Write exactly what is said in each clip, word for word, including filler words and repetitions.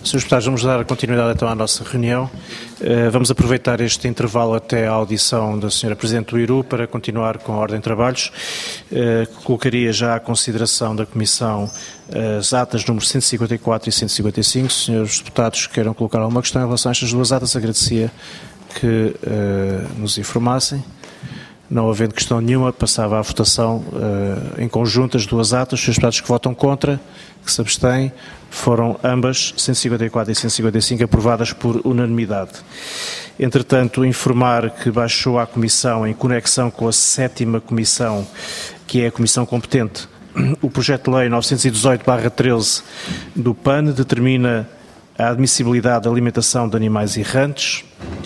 senhores Deputados, vamos dar continuidade então à nossa reunião. Vamos aproveitar este intervalo até à audição da senhora Presidente do I R U para continuar com a ordem de trabalhos. Colocaria já à consideração da Comissão as atas número cento e cinquenta e quatro e cento e cinquenta e cinco. Se senhores deputados queiram colocar alguma questão em relação a estas duas atas, agradecia que uh, nos informassem. Não havendo questão nenhuma, passava à votação uh, em conjunto as duas atas. Os senhores deputados que votam contra, que se abstêm, foram ambas, cento e cinquenta e quatro e cento e cinquenta e cinco, aprovadas por unanimidade. Entretanto, informar que baixou à Comissão, em conexão com a sétima Comissão, que é a Comissão competente, o projeto de lei novecentos e dezoito barra treze do P A N, determina a admissibilidade da alimentação de animais errantes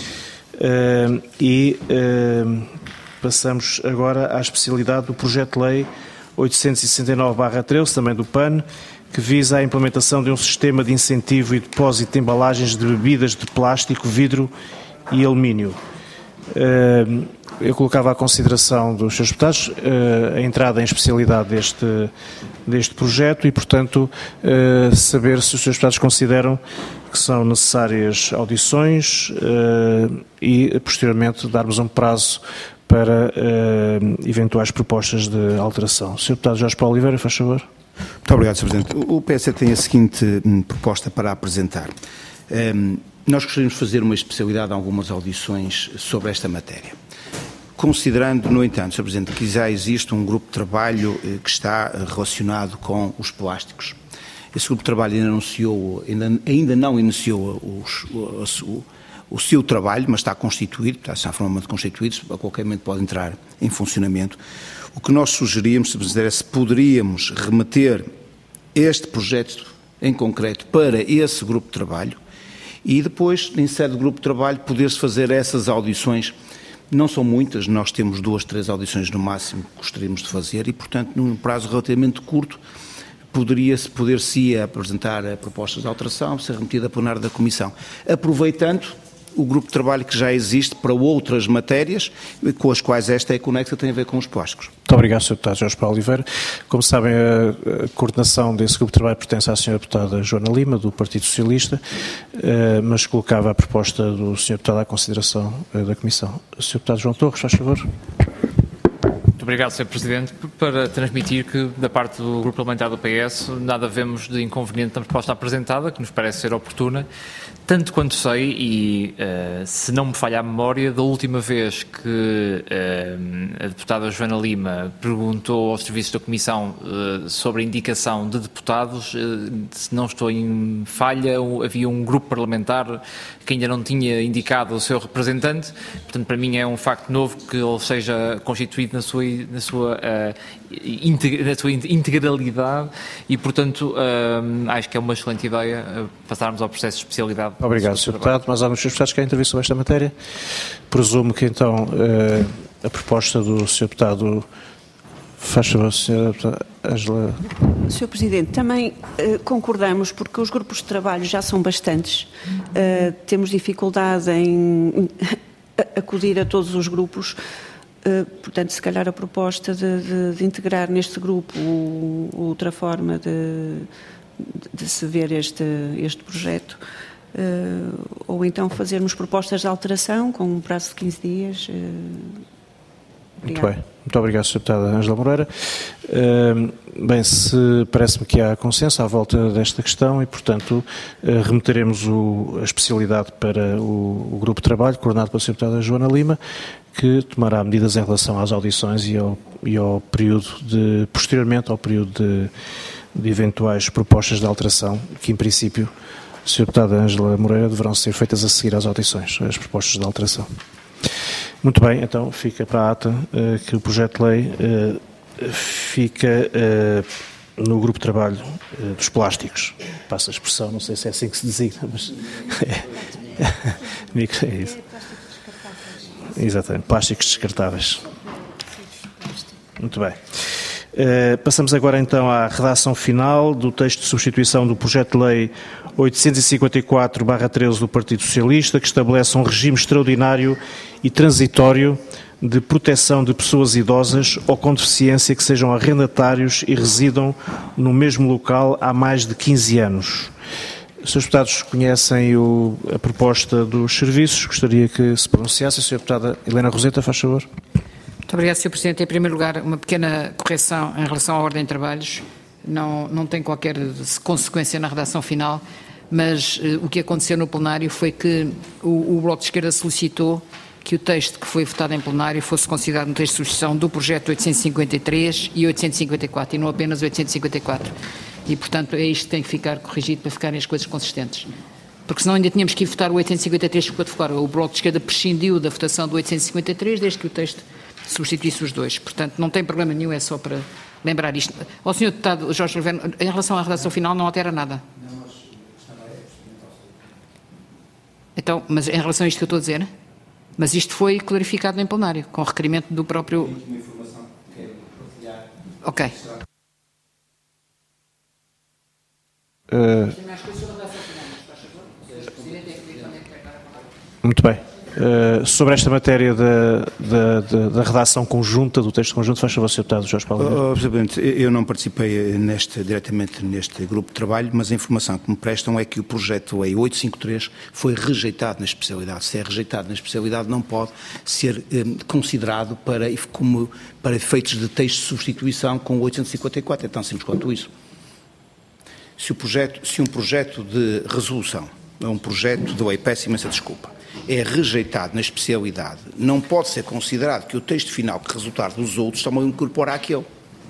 uh, e uh, passamos agora à especialidade do projeto de lei oitocentos e sessenta e nove barra treze, também do P A N, que visa a implementação de um sistema de incentivo e depósito de embalagens de bebidas de plástico, vidro e alumínio. Uh, eu colocava à consideração dos senhores deputados uh, a entrada em especialidade deste, deste projeto e, portanto, uh, saber se os senhores deputados consideram que são necessárias audições uh, e, posteriormente, darmos um prazo para uh, eventuais propostas de alteração. senhor Deputado Jorge Paulo Oliveira, faz favor. Muito obrigado, senhor Presidente. O P S tem a seguinte hum, proposta para apresentar. Um, nós gostaríamos de fazer uma especialidade em algumas audições sobre esta matéria. Considerando, no entanto, senhor Presidente, que já existe um grupo de trabalho eh, que está relacionado com os plásticos. Esse grupo de trabalho ainda, anunciou, ainda, ainda não iniciou os, o, o, o seu trabalho, mas está constituído, está formalmente constituído, a qualquer momento pode entrar em funcionamento. O que nós sugeríamos, senhor Presidente, é se poderíamos remeter este projeto em concreto para esse grupo de trabalho e depois, em sede do grupo de trabalho, poder-se fazer essas audições. Não são muitas, nós temos duas, três audições no máximo que gostaríamos de fazer e, portanto, num prazo relativamente curto, poderia-se, poder-se apresentar propostas de alteração, ser remetida a plenário da Comissão, aproveitando o grupo de trabalho que já existe para outras matérias, com as quais esta é conexa, tem a ver com os plásticos. Muito obrigado, senhor Deputado Jorge Paulo Oliveira. Como sabem, a, a coordenação desse grupo de trabalho pertence à senhora Deputada Joana Lima, do Partido Socialista, eh, mas colocava a proposta do senhor Deputado à consideração eh, da Comissão. O senhor Deputado João Torres, faz favor. Muito obrigado, senhor Presidente, para transmitir que, da parte do Grupo Parlamentar do P S, nada vemos de inconveniente na proposta apresentada, que nos parece ser oportuna, tanto quanto sei, e uh, se não me falha a memória, da última vez que uh, a deputada Joana Lima perguntou aos serviços da Comissão uh, sobre a indicação de deputados, uh, se não estou em falha, havia um grupo parlamentar que ainda não tinha indicado o seu representante, portanto, para mim é um facto novo que ele seja constituído na sua, na sua, uh, integra, na sua integralidade e, portanto, uh, acho que é uma excelente ideia uh, passarmos ao processo de especialidade. Obrigado, senhor Deputado. Mas há alguns senhores deputados que querem intervir sobre esta matéria. Presumo que, então, uh, a proposta do senhor Deputado... Faz favor, senhora Deputada Ângela. senhor Presidente, também uh, concordamos, porque os grupos de trabalho já são bastantes. Uh, temos dificuldade em acudir a todos os grupos. Uh, portanto, se calhar a proposta de, de, de integrar neste grupo o, outra forma de, de se ver este, este projeto, uh, ou então fazermos propostas de alteração com um prazo de quinze dias. Uh, Muito bem. Muito obrigado, senhora Deputada Ângela Moreira. Uh, bem, se parece-me que há consenso à volta desta questão e, portanto, uh, remeteremos o, a especialidade para o, o grupo de trabalho, coordenado pela senhora Deputada Joana Lima, que tomará medidas em relação às audições e ao, e ao período de, posteriormente ao período de, de eventuais propostas de alteração, que em princípio, senhora Deputada Ângela Moreira, deverão ser feitas a seguir às audições, as propostas de alteração. Muito bem, então fica para a ata uh, que o projeto de lei uh, fica uh, no grupo de trabalho uh, dos plásticos. Passa a expressão, não sei se é assim que se designa, mas é, é isso. Exatamente, plásticos descartáveis. Muito bem. Uh, passamos agora então à redação final do texto de substituição do projeto de lei oitocentos e cinquenta e quatro barra treze do Partido Socialista, que estabelece um regime extraordinário e transitório de proteção de pessoas idosas ou com deficiência que sejam arrendatários e residam no mesmo local há mais de quinze anos. Os senhores deputados conhecem o, a proposta dos serviços. Gostaria que se pronunciasse. A senhora deputada Helena Roseta, faz favor. Muito obrigado, senhor Presidente. Em primeiro lugar, uma pequena correção em relação à ordem de trabalhos. Não, não tem qualquer consequência na redação final, mas uh, o que aconteceu no plenário foi que o, o Bloco de Esquerda solicitou que o texto que foi votado em plenário fosse considerado no texto de substituição do projeto oitocentos e cinquenta e três e oitocentos e cinquenta e quatro, e não apenas oitocentos e cinquenta e quatro. E, portanto, é isto que tem que ficar corrigido para ficarem as coisas consistentes. Porque senão ainda tínhamos que ir votar o oitocentos e cinquenta e três, ficou de fora. O Bloco de Esquerda prescindiu da votação do oitocentos e cinquenta e três, desde que o texto substituísse os dois. Portanto, não tem problema nenhum, é só para lembrar isto. Ao senhor Deputado Jorge Oliveira, em relação à redação final, não altera nada? Então, mas em relação a isto que eu estou a dizer, mas isto foi clarificado em plenário, com requerimento do próprio... Ok. Uh, muito bem. Uh, sobre esta matéria da, da, da, da redação conjunta, do texto conjunto, faz favor, senhor Deputado Jorge Paulo. Oh, Presidente, eu não participei neste, diretamente neste grupo de trabalho, mas a informação que me prestam é que o projeto lei oitocentos e cinquenta e três foi rejeitado na especialidade. Se é rejeitado na especialidade, não pode ser eh, considerado para, como, para efeitos de texto de substituição com o oitocentos e cinquenta e quatro. É tão simples quanto isso. Se, o projeto, se um projeto de resolução, é um projeto de lei, peço imensa desculpa, é rejeitado na especialidade, não pode ser considerado que o texto final que resultar dos outros também incorpora aquele.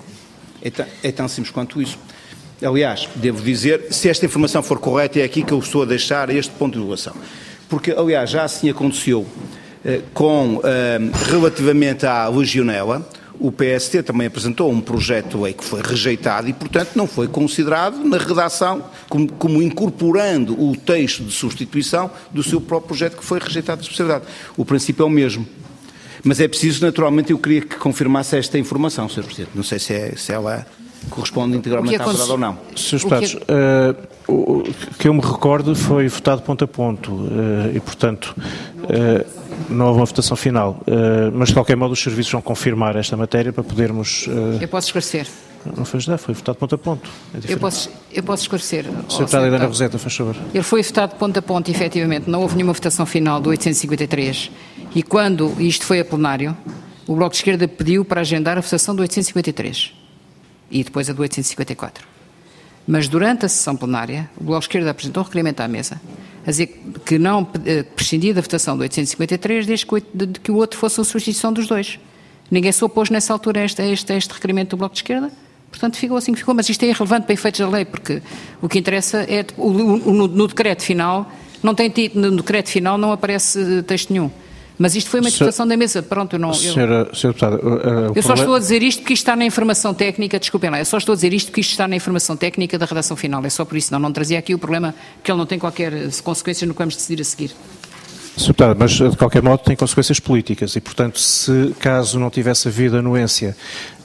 É tão, é tão simples quanto isso. Aliás, devo dizer, se esta informação for correta, é aqui que eu estou a deixar este ponto de inovação. Porque, aliás, já assim aconteceu eh, com, eh, relativamente à legionela, o P S T também apresentou um projeto de lei que foi rejeitado e, portanto, não foi considerado na redação como, como incorporando o texto de substituição do seu próprio projeto que foi rejeitado da especialidade. O princípio é o mesmo. Mas é preciso, naturalmente, eu queria que confirmasse esta informação, senhor Presidente. Não sei se, é, se ela corresponde integralmente à verdade ou não. senhores Deputados, uh, o que eu me recordo foi votado ponto a ponto uh, e, portanto, uh, não houve uma votação final. Uh, mas, de qualquer modo, os serviços vão confirmar esta matéria para podermos... Uh, eu posso esclarecer. Não foi, não, foi votado ponto a ponto. É eu, posso, eu posso esclarecer. senhor Deputado Helena Roseta, faz favor. Ele foi votado ponto a ponto, efetivamente. Não houve nenhuma votação final do oitocentos e cinquenta e três. E quando isto foi a plenário, o Bloco de Esquerda pediu para agendar a votação do oitocentos e cinquenta e três. E depois a do oitocentos e cinquenta e quatro. Mas durante a sessão plenária, o Bloco de Esquerda apresentou um requerimento à mesa a dizer que não prescindia da votação do oitocentos e cinquenta e três desde que o outro fosse a substituição dos dois. Ninguém se opôs nessa altura a este, a este, a este requerimento do Bloco de Esquerda, portanto ficou assim que ficou, mas isto é irrelevante para efeitos da lei, porque o que interessa é, o, o, no, no decreto final, não tem, no decreto final não aparece texto nenhum. Mas isto foi uma interpretação da mesa. Pronto, eu não. Eu, senhora, senhora deputada, uh, eu só problema... estou a dizer isto porque isto está na informação técnica. Desculpem lá, eu só estou a dizer isto porque isto está na informação técnica da redação final. É só por isso, não, não trazia aqui o problema que ele não tem qualquer consequência no que vamos decidir a seguir. senhora deputada, mas de qualquer modo tem consequências políticas e, portanto, se caso não tivesse havido anuência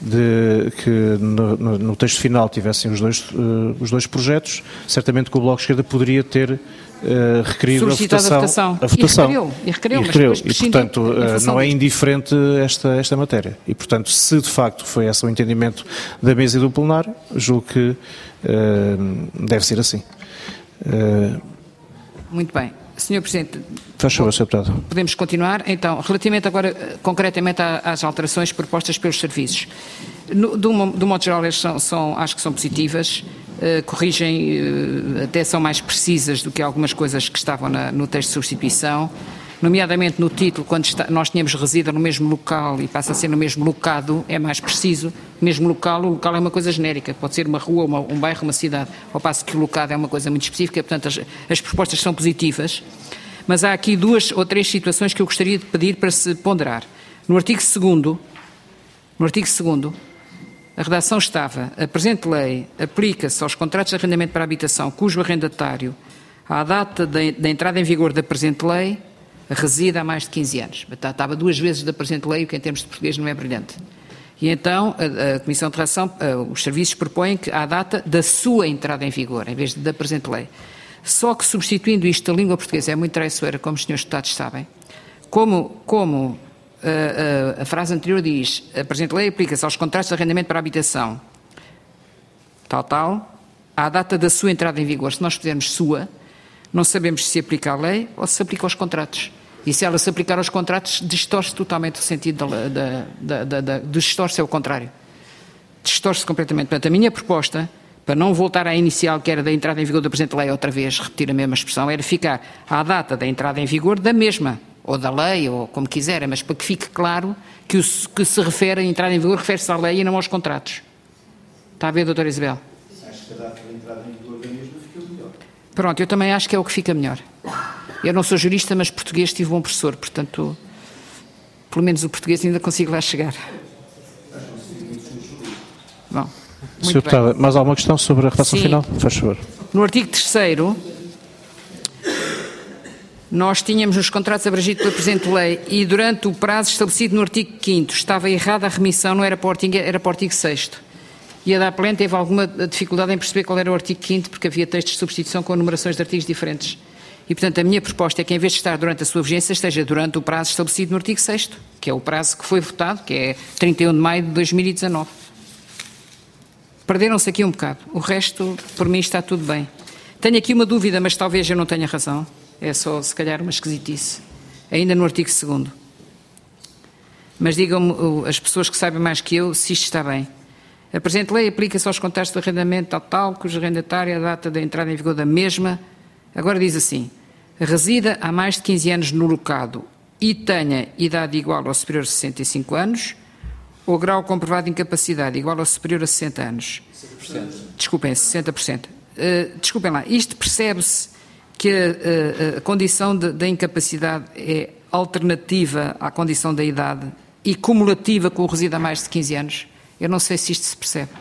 de que no, no, no texto final tivessem os dois, uh, os dois projetos, certamente que o Bloco de Esquerda poderia ter Uh, requerido a votação, a votação. A votação. E requeriu, e requeriu, e, requeriu. Mas e portanto, uh, não é indiferente esta, esta matéria. E, portanto, se de facto foi esse o entendimento da mesa e do plenário, julgo que uh, deve ser assim. Uh, Muito bem. senhor Presidente, faz favor, senhor Deputado. Podemos continuar? Então, relativamente agora, concretamente, às alterações propostas pelos serviços. No, do, do modo geral, elas são, são, acho que são positivas. Uh, corrigem, uh, até são mais precisas do que algumas coisas que estavam na, no texto de substituição, nomeadamente no título, quando está, nós tínhamos resida no mesmo local e passa a ser no mesmo locado, é mais preciso, mesmo local, o local é uma coisa genérica, pode ser uma rua, uma, um bairro, uma cidade, ao passo que o locado é uma coisa muito específica, portanto as, as propostas são positivas, mas há aqui duas ou três situações que eu gostaria de pedir para se ponderar. No artigo segundo, no artigo segundo, a redação estava: a presente lei aplica-se aos contratos de arrendamento para habitação cujo arrendatário, à data da entrada em vigor da presente lei, reside há mais de quinze anos. Estava duas vezes da presente lei, o que em termos de português não é brilhante. E então a, a Comissão de Redação, os serviços propõem que à data da sua entrada em vigor, em vez de da presente lei. Só que substituindo isto, a língua portuguesa é muito traiçoeira, como os senhores deputados sabem, como... como A, a, a frase anterior diz: a presente lei aplica-se aos contratos de arrendamento para habitação, tal, tal, à data da sua entrada em vigor. Se nós fizermos sua, Não sabemos se se aplica à lei ou se se aplica aos contratos. E se ela se aplicar aos contratos, distorce totalmente o sentido da, da, da, da, da distorce é o contrário. Distorce completamente. Portanto, a minha proposta, para não voltar à inicial, que era da entrada em vigor da presente lei, outra vez, repetir a mesma expressão, era ficar à data da entrada em vigor da mesma, ou da lei, ou como quiserem, mas para que fique claro que o que se refere a entrada em vigor refere-se à lei e não aos contratos. Está a ver, doutora Isabel? Acho que a data da entrada em vigor da mesma fica melhor. Pronto, eu também acho que é o que fica melhor. Eu não sou jurista, mas português tive um professor, portanto, pelo menos o português ainda consigo lá chegar. Bom, senhora Deputada, mais alguma questão sobre a redação Sim. final? Faz favor. No artigo terceiro, nós tínhamos os contratos abrangidos pela presente lei e durante o prazo estabelecido no artigo quinto estava errada a remissão, não era para o artigo, era para o artigo sexto. E a da Plena teve alguma dificuldade em perceber qual era o artigo quinto, porque havia textos de substituição com numerações de artigos diferentes. E, portanto, a minha proposta é que, em vez de estar durante a sua vigência, esteja durante o prazo estabelecido no artigo sexto, que é o prazo que foi votado, que é trinta e um de maio de dois mil e dezanove. Perderam-se aqui um bocado. O resto, por mim, está tudo bem. Tenho aqui uma dúvida, mas talvez eu não tenha razão. É só, se calhar, uma esquisitice. Ainda no artigo segundo. Mas digam-me, as pessoas que sabem mais que eu, se isto está bem. A presente lei aplica-se aos contratos de arrendamento tal, tal, cujo arrendatário, a data da entrada em vigor da mesma. Agora diz assim, resida há mais de quinze anos no locado e tenha idade igual ou superior a sessenta e cinco anos, ou grau comprovado de incapacidade igual ou superior a sessenta anos. sessenta por cento. Desculpem, sessenta por cento. Uh, desculpem lá, isto percebe-se que a, a, a condição da incapacidade é alternativa à condição da idade e cumulativa com o resíduo há mais de quinze anos? Eu não sei se isto se percebe.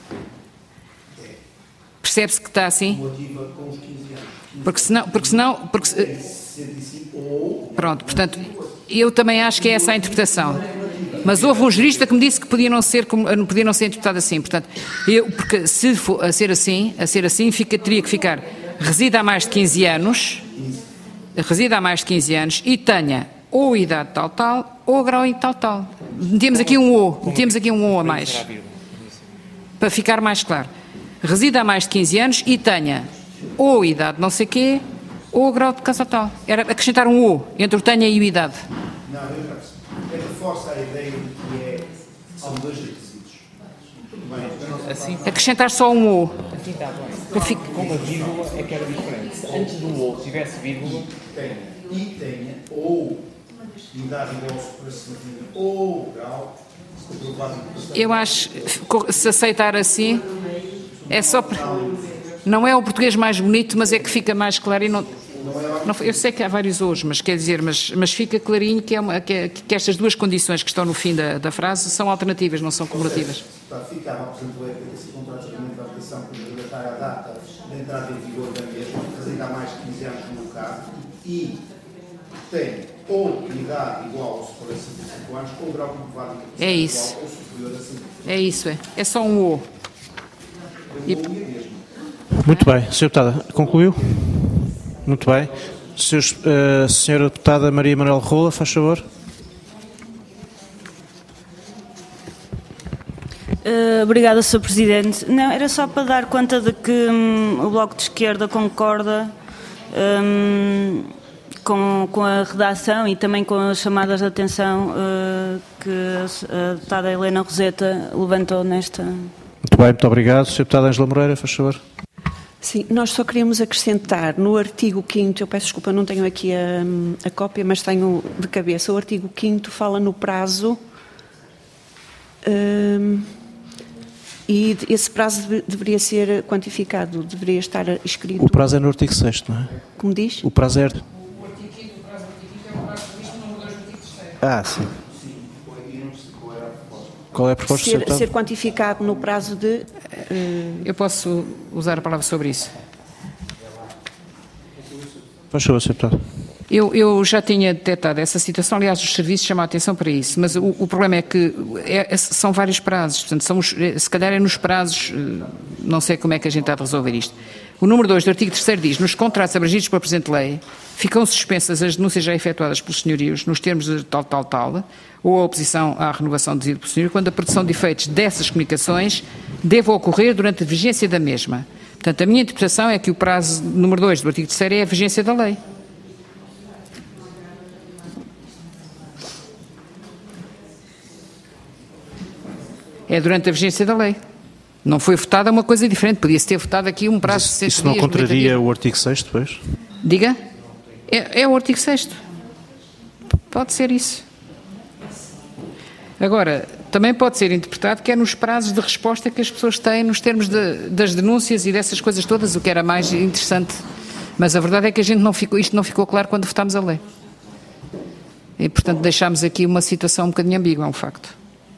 Percebe-se que está assim? Cumulativa com os quinze anos. Porque senão... Porque senão porque, pronto, portanto, eu também acho que é essa a interpretação. Mas houve um jurista que me disse que podia não ser, não podia não ser interpretado assim. Portanto, eu, porque se for a ser assim, a ser assim, fica, teria que ficar reside há mais de quinze anos, reside há mais de quinze anos e tenha ou idade tal tal ou grau em tal tal. Metemos aqui um O, metemos aqui um O a mais. Para ficar mais claro. Reside há mais de quinze anos e tenha ou idade não sei quê ou grau de casa tal. Era acrescentar um O entre o tenha e o idade. Não, é reforça a ideia de que é, são dois requisitos. Assim, Acrescentar só um O. assim está bem. Com a vírgula é que era diferente. Se antes do O tivesse vírgula... Tenha e tenha ou idade igual ou superior a sessenta ou grau comprovado de incapacidade. Eu acho, se aceitar assim, é só para... Não é o português mais bonito, mas é que fica mais claro e não... não eu sei que há vários hoje, mas quer dizer, mas, mas fica clarinho que, é uma, que, é, que estas duas condições que estão no fim da, da frase são alternativas, não são cumulativas. Para ficar, por exemplo, é que esse contrato de arrendamento da habitação que relatar a data de entrada em vigor da mesma, reside há mais de quinze anos no local e tem ou idade igual ou superior a sessenta e cinco anos ou grau comprovado de incapacidade É isso. igual ou superior a sessenta e cinco. É isso, é. É só um O. E, Muito bem. senhora Deputada, concluiu? Muito bem. Senhores, uh, senhora Deputada Maria Manuel Rola, faz favor. Uh, obrigada, senhor Presidente. Não, era só para dar conta de que hum, o Bloco de Esquerda concorda hum, com, com a redação e também com as chamadas de atenção uh, que a deputada Helena Roseta levantou nesta... Muito bem, muito obrigado. senhora Deputada Ângela Moreira, faz favor. Sim, nós só queríamos acrescentar no artigo quinto, eu peço desculpa, não tenho aqui a, a cópia, mas tenho de cabeça, o artigo quinto fala no prazo hum, e esse prazo deve, deveria ser quantificado, deveria estar escrito... O prazo é no artigo sexto, não é? Como diz? O prazo é... Ah, sim. Qual é a proposta, senhora Ser, Deputada? ser quantificado no prazo de... Uh, eu posso usar a palavra sobre isso. Faz favor, senhora Deputada. Eu, eu já tinha detectado essa situação, aliás, os serviços chamam a atenção para isso, mas o, o problema é que é, é, são vários prazos, portanto, são os, se calhar é nos prazos, não sei como é que a gente há de resolver isto. O número dois do artigo terceiro diz, nos contratos abrangidos pela presente lei, ficam suspensas as denúncias já efetuadas pelos senhorios nos termos de tal, tal, tal, ou a oposição à renovação de pelo senhorio, quando a produção de efeitos dessas comunicações deva ocorrer durante a vigência da mesma. Portanto, a minha interpretação é que o prazo número dois do artigo terceiro é a vigência da lei. É durante a vigência da lei. Não foi votada uma coisa diferente. Podia-se ter votado aqui um prazo de sessenta dias. Isso não contraria o artigo sexto, pois? Diga? É, é o artigo sexto. Pode ser isso. Agora, também pode ser interpretado que é nos prazos de resposta que as pessoas têm nos termos de, das denúncias e dessas coisas todas, o que era mais interessante. Mas a verdade é que a gente não ficou, isto não ficou claro quando votámos a lei. E, portanto, deixámos aqui uma situação um bocadinho ambígua, é um facto.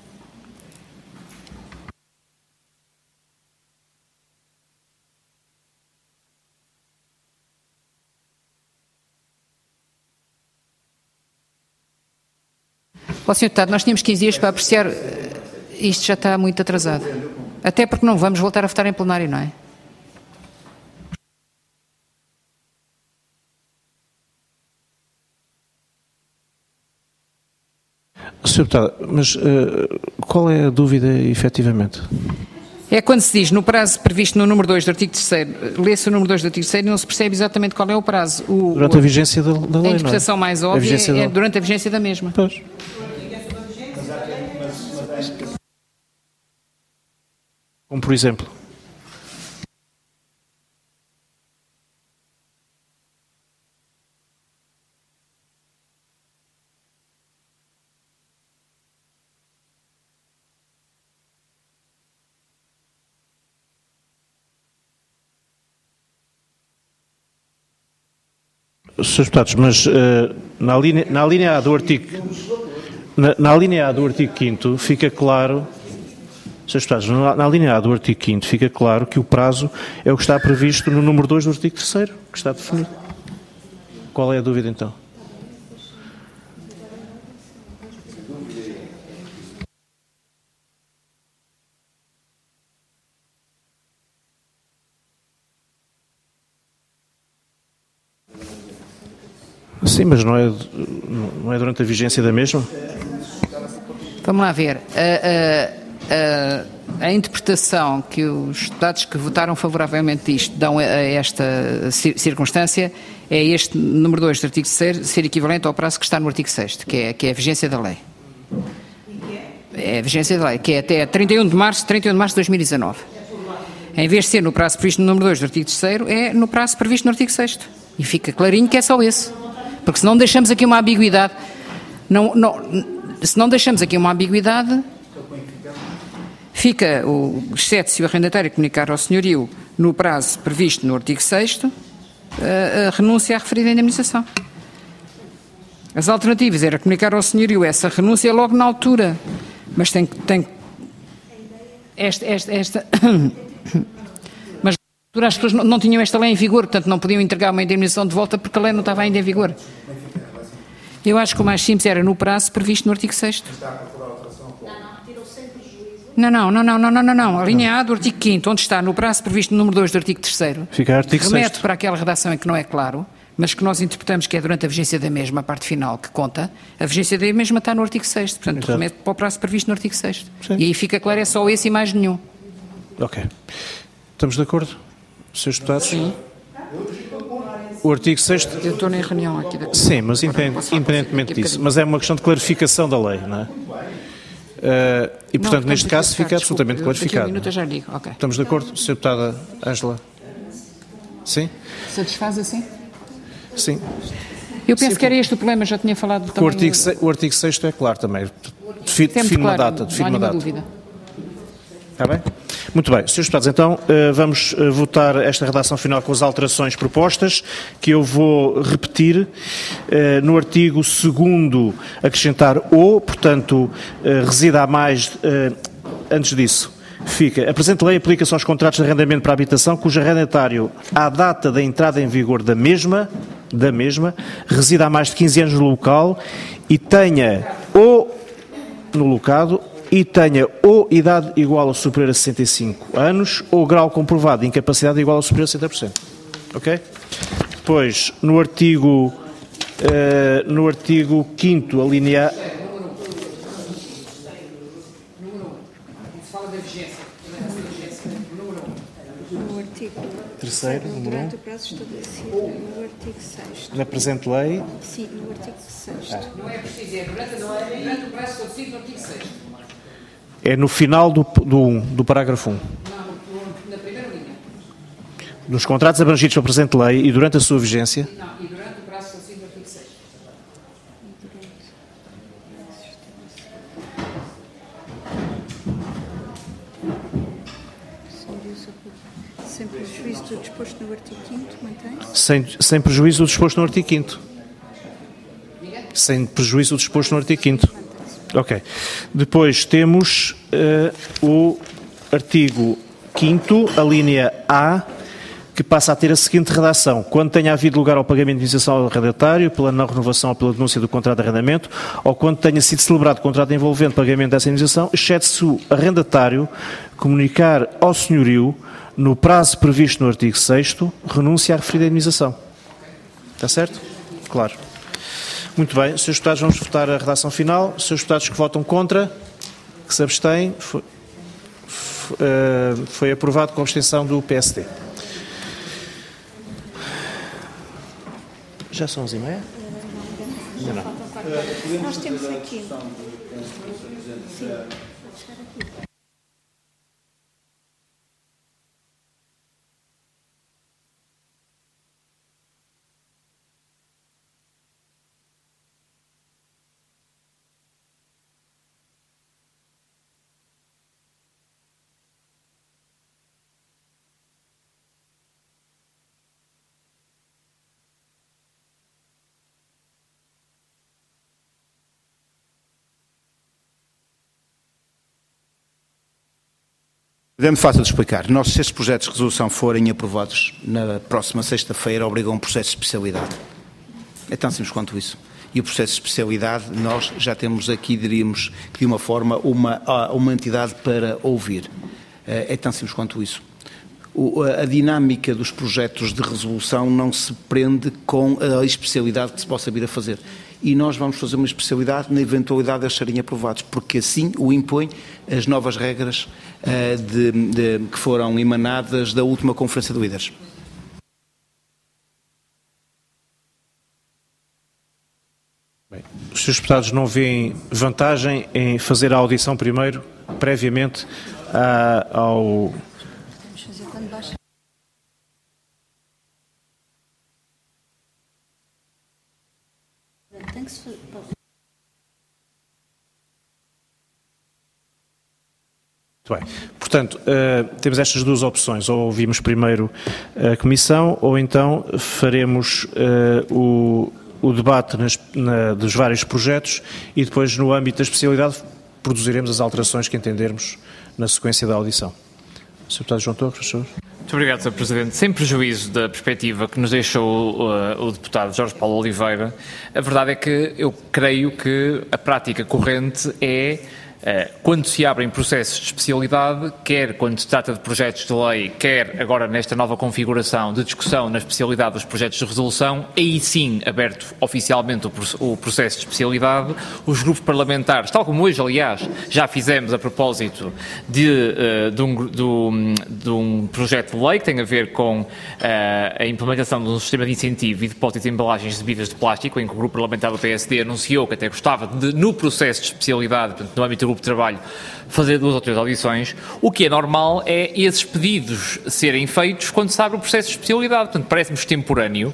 Ó, senhor Deputado, nós tínhamos quinze dias para apreciar. Isto já está muito atrasado. Até porque não vamos voltar a votar em plenário, não é? senhor Deputado, mas uh, qual é a dúvida, efetivamente? É quando se diz no prazo previsto no número dois do artigo terceiro, lê-se o número dois do artigo terceiro e não se percebe exatamente qual é o prazo. O, durante o, a vigência da, da lei, a interpretação não é? mais óbvia é, é durante a vigência da mesma. Pois. Como por exemplo? senhores Deputados, mas uh, na, linha, na linha A do artigo na, na linha A do artigo quinto fica claro, senhores Deputados, na, na linha A do artigo quinto fica claro que o prazo é o que está previsto no número dois do artigo terceiro, que está definido. Qual é a dúvida então? Sim, mas não é, não é durante a vigência da mesma? Vamos lá ver. A, a, a, a interpretação que os deputados que votaram favoravelmente disto dão a esta circunstância é este número dois do artigo terceiro ser equivalente ao prazo que está no artigo sexto, que é, que é a vigência da lei. É a vigência da lei, que é até trinta e um de março, trinta e um de março de dois mil e dezanove. Em vez de ser no prazo previsto no número dois do artigo terceiro, é no prazo previsto no artigo sexto. E fica clarinho que é só esse. Porque se não deixamos aqui uma ambiguidade, não, não, se não deixamos aqui uma ambiguidade, fica o exceto se o arrendatário comunicar ao senhorio no prazo previsto no artigo sexto a, a renúncia à referida indemnização. As alternativas era comunicar ao senhorio essa renúncia logo na altura, mas tem que tem esta, esta, esta mas na altura as pessoas não, não tinham esta lei em vigor, portanto não podiam entregar uma indemnização de volta porque a lei não estava ainda em vigor. Eu acho que o mais simples era no prazo previsto no artigo sexto. Não, não, não, não, não, não, não, não. A linha A do artigo quinto, onde está no prazo previsto no número dois do artigo terceiro, fica artigo remete sexto. Para aquela redação em que não é claro, mas que nós interpretamos que é durante a vigência da mesma, a parte final que conta, a vigência da mesma está no artigo sexto, portanto Exato. remete para o prazo previsto no artigo sexto. Sim. E aí fica claro, é só esse e mais nenhum. Ok. Estamos de acordo, senhores Deputados? Sim. O artigo sexto... Eu estou na reunião aqui da... Sim, mas independentemente disso, mas é uma questão de clarificação da lei, não é? Uh, e, portanto, não, neste caso fica desculpa, absolutamente eu, clarificado. Daqui a um minuto eu já lhe digo, ok. Estamos de acordo, senhora Deputada Ângela? Sim? Satisfaz assim? Sim. Eu penso Sim, que era este o problema, já tinha falado o também... artigo, se, o artigo sexto é claro também. Define, define uma claro, data. Define não há uma nenhuma data. dúvida. Está bem? Muito bem. senhores Deputados, então vamos votar esta redação final com as alterações propostas, que eu vou repetir. No artigo segundo acrescentar o, portanto, resida a mais, antes disso, fica, a presente lei aplica-se aos contratos de arrendamento para habitação cujo arrendatário, à data da entrada em vigor da mesma, da mesma, resida há mais de quinze anos no local e tenha ou no locado e tenha ou idade igual ou superior a sessenta e cinco anos ou grau comprovado de incapacidade igual ou superior a sessenta por cento. Ok? Depois, no artigo, uh, no artigo quinto, a linha... O artigo... terceiro, número um. Durante o prazo estabelecido no artigo sexto. Na presente lei. Sim, no artigo sexto. Ah. Não é preciso, é durante, não é, durante o prazo estabelecido no artigo sexto. É no final do, do um, do parágrafo um. Não, na primeira linha. Nos contratos abrangidos pela presente lei e durante a sua vigência. Não, e durante o prazo estabelecido no artigo sexto. Sem prejuízo do disposto no artigo quinto, mantém-se? Sem, sem prejuízo do disposto no artigo quinto. Sem prejuízo do disposto no artigo quinto. Ok. Depois temos uh, o artigo quinto, a linha A, que passa a ter a seguinte redação. Quando tenha havido lugar ao pagamento de indenização ao arrendatário, pela não renovação ou pela denúncia do contrato de arrendamento, ou quando tenha sido celebrado contrato envolvendo pagamento dessa indenização, exceto se o arrendatário comunicar ao senhorio, no prazo previsto no artigo sexto, renúncia à referida indenização. Está certo? Claro. Muito bem. senhores deputados, vamos votar a redação final. senhores deputados que votam contra, que se abstêm, foi, foi, uh, foi aprovado com a abstenção do P S D. Já são onze e meia? Ainda não. Nós temos aqui. Sim. É muito fácil de explicar. Nós, se estes projetos de resolução forem aprovados na próxima sexta-feira, obrigam um processo de especialidade. É tão simples quanto isso. E o processo de especialidade, nós já temos aqui, diríamos, que de uma forma, uma, uma entidade para ouvir. É tão simples quanto isso. O, a dinâmica dos projetos de resolução não se prende com a especialidade que se possa vir a fazer. E nós vamos fazer uma especialidade na eventualidade de eles serem aprovados, porque assim o impõe as novas regras uh, de, de, que foram emanadas da última Conferência de Líderes. Bem, os senhores deputados não veem vantagem em fazer a audição primeiro, previamente uh, ao... Muito bem. Portanto, uh, temos estas duas opções. Ou ouvimos primeiro a Comissão, ou então faremos uh, o, o debate nas, na, dos vários projetos e depois, no âmbito da especialidade, produziremos as alterações que entendermos na sequência da audição. senhor Deputado João Torres, por favor. Muito obrigado, senhor Presidente. Sem prejuízo da perspectiva que nos deixou uh, o deputado Jorge Paulo Oliveira, a verdade é que eu creio que a prática corrente é, uh, quando se abrem processos de especialidade, quer quando se trata de projetos de lei, quer agora nesta nova configuração de discussão na especialidade dos projetos de resolução, aí sim, aberto oficialmente o, o processo de especialidade, os grupos parlamentares, tal como hoje, aliás, já fizemos a propósito de, uh, de, um, de, um, de um projeto de lei que tem a ver com uh, a implementação de um sistema de incentivo e depósito de embalagens de bebidas de plástico, em que o grupo parlamentar do P S D anunciou que até gostava de, no processo de especialidade, portanto, no âmbito do grupo de trabalho, fazer duas ou três audições. O que é normal é esses pedidos serem feitos quando se abre o processo de especialidade. Portanto, parece-me extemporâneo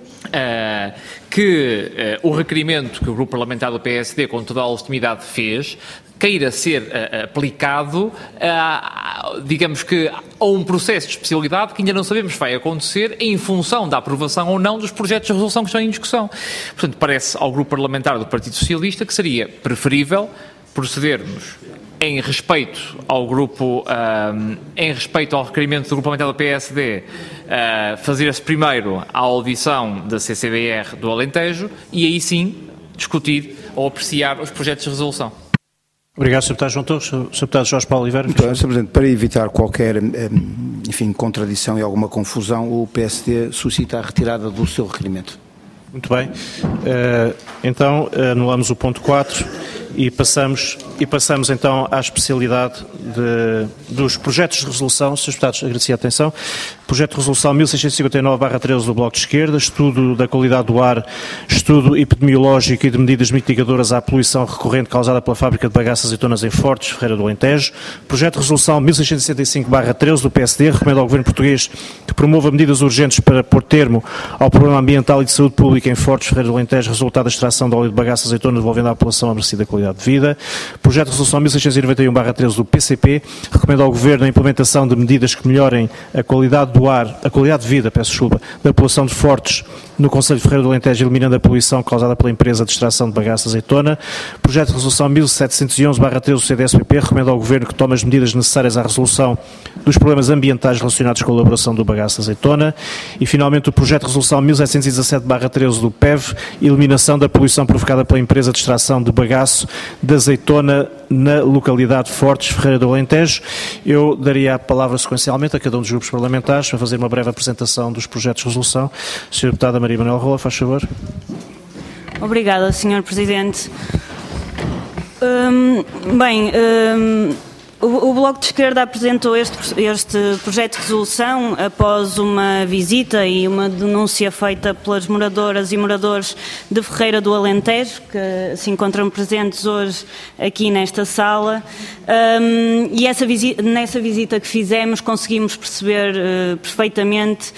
Uh, que uh, o requerimento que o grupo parlamentar do P S D, com toda a legitimidade, fez, queira ser uh, aplicado, uh, digamos que, a um processo de especialidade que ainda não sabemos se vai acontecer em função da aprovação ou não dos projetos de resolução que estão em discussão. Portanto, parece ao grupo parlamentar do Partido Socialista que seria preferível procedermos em respeito ao grupo, um, em respeito ao requerimento do grupo parlamentar do P S D, uh, fazer-se primeiro a audição da C C B R do Alentejo e aí sim discutir ou apreciar os projetos de resolução. Obrigado, senhor Deputado João Torres. senhor Deputado Jorge Paulo Oliveira. Então, senhor Presidente, para evitar qualquer, enfim, contradição e alguma confusão, o P S D solicita a retirada do seu requerimento. Muito bem. Uh, então, anulamos o ponto quatro e passamos, e passamos então à especialidade de, dos projetos de resolução. senhores deputados, agradecer a atenção. Projeto de Resolução mil seiscentos e cinquenta e nove barra treze do Bloco de Esquerda, estudo da qualidade do ar, estudo epidemiológico e de medidas mitigadoras à poluição recorrente causada pela fábrica de bagaças azeitonas em Fortes, Ferreira do Alentejo. Projeto de Resolução mil seiscentos e sessenta e cinco barra treze do P S D, recomenda ao Governo português que promova medidas urgentes para pôr termo ao problema ambiental e de saúde pública em Fortes, Ferreira do Alentejo, resultado da extração de óleo de bagaças azeitonas, devolvendo à população a merecida qualidade de vida. Projeto de Resolução mil seiscentos e noventa e um barra treze do P C P, recomenda ao Governo a implementação de medidas que melhorem a qualidade do ar, a qualidade de vida, peço desculpa, da população de Fortes no Concelho de Ferreira do Alentejo, eliminando a poluição causada pela empresa de extração de bagaça azeitona. Projeto de Resolução mil setecentos e onze barra treze do C D S P P, recomenda ao Governo que tome as medidas necessárias à resolução dos problemas ambientais relacionados com a elaboração do bagaço azeitona. E, finalmente, o Projeto de Resolução mil setecentos e dezassete barra treze do P E V, eliminação da poluição provocada pela empresa de extração de bagaço de azeitona na localidade de Fortes, Ferreira do Alentejo. Eu daria a palavra sequencialmente a cada um dos grupos parlamentares para fazer uma breve apresentação dos projetos de resolução. senhora Deputada Maria Manuel Rola, faz favor. Obrigada, senhor Presidente. Hum, bem, hum, o, o Bloco de Esquerda apresentou este, este projeto de resolução após uma visita e uma denúncia feita pelas moradoras e moradores de Ferreira do Alentejo, que se encontram presentes hoje aqui nesta sala. Um, e essa visita, nessa visita que fizemos conseguimos perceber uh, perfeitamente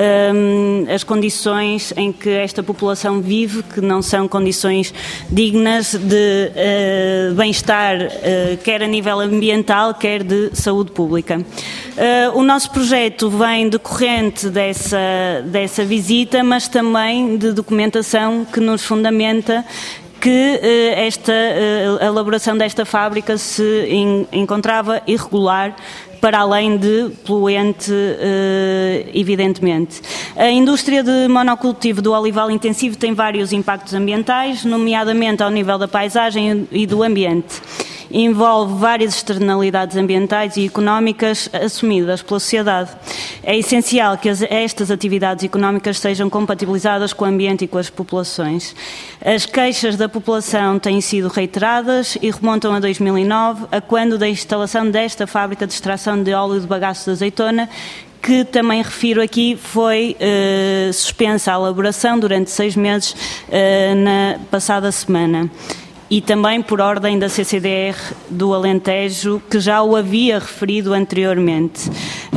um, as condições em que esta população vive, que não são condições dignas de uh, bem-estar, uh, quer a nível ambiental, quer de saúde pública. Uh, o nosso projeto vem decorrente dessa, dessa visita, mas também de documentação que nos fundamenta que uh, esta, uh, a elaboração desta fábrica se in, encontrava irregular, para além de poluente, uh, evidentemente. A indústria de monocultivo do olival intensivo tem vários impactos ambientais, nomeadamente ao nível da paisagem e do ambiente. Envolve várias externalidades ambientais e económicas assumidas pela sociedade. É essencial que as, estas atividades económicas sejam compatibilizadas com o ambiente e com as populações. As queixas da população têm sido reiteradas e remontam a dois mil e nove, a quando da instalação desta fábrica de extração de óleo de bagaço de azeitona, que também refiro aqui, foi uh, suspensa a elaboração durante seis meses uh, na passada semana. E também por ordem da C C D R do Alentejo, que já o havia referido anteriormente.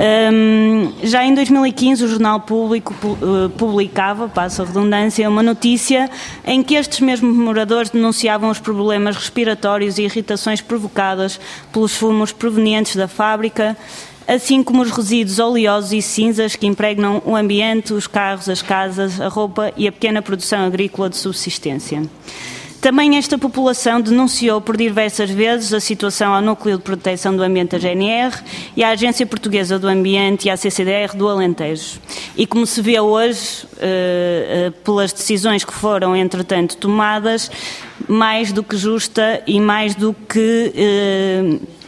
Um, já em dois mil e quinze, o Jornal Público publicava, passo a redundância, uma notícia em que estes mesmos moradores denunciavam os problemas respiratórios e irritações provocadas pelos fumos provenientes da fábrica, assim como os resíduos oleosos e cinzas que impregnam o ambiente, os carros, as casas, a roupa e a pequena produção agrícola de subsistência. Também esta população denunciou por diversas vezes a situação ao Núcleo de Proteção do Ambiente da G N R e à Agência Portuguesa do Ambiente e à C C D R do Alentejo. E como se vê hoje, uh, uh, pelas decisões que foram, entretanto, tomadas, mais do que justa e mais do que Uh,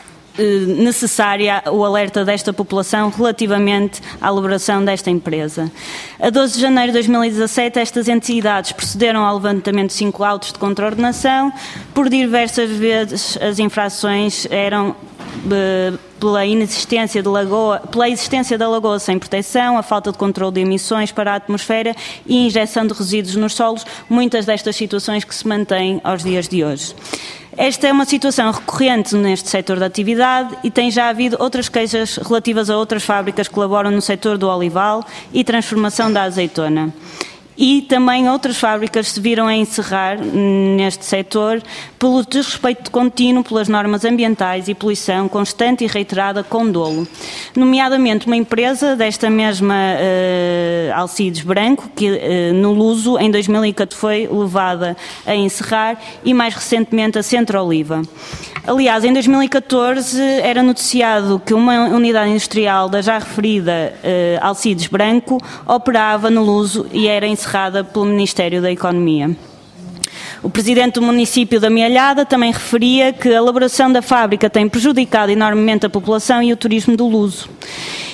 necessária o alerta desta população relativamente à elaboração desta empresa. A doze de janeiro de dois mil e dezassete, estas entidades procederam ao levantamento de cinco autos de contraordenação. Por diversas vezes as infrações eram uh, pela inexistência de lagoa, pela existência da lagoa sem proteção, a falta de controle de emissões para a atmosfera e injeção de resíduos nos solos, muitas destas situações que se mantêm aos dias de hoje. Esta é uma situação recorrente neste setor da atividade e tem já havido outras queixas relativas a outras fábricas que colaboram no setor do olival e transformação da azeitona. E também outras fábricas se viram a encerrar neste setor pelo desrespeito contínuo pelas normas ambientais e poluição constante e reiterada com dolo. Nomeadamente uma empresa desta mesma uh, Alcides Branco, que uh, no Luso em dois mil e catorze foi levada a encerrar, e mais recentemente a Centro Oliva. Aliás, em dois mil e catorze era noticiado que uma unidade industrial da já referida uh, Alcides Branco operava no Luso e era encerrada pelo Ministério da Economia. O presidente do município da Amealhada também referia que a elaboração da fábrica tem prejudicado enormemente a população e o turismo do Luso.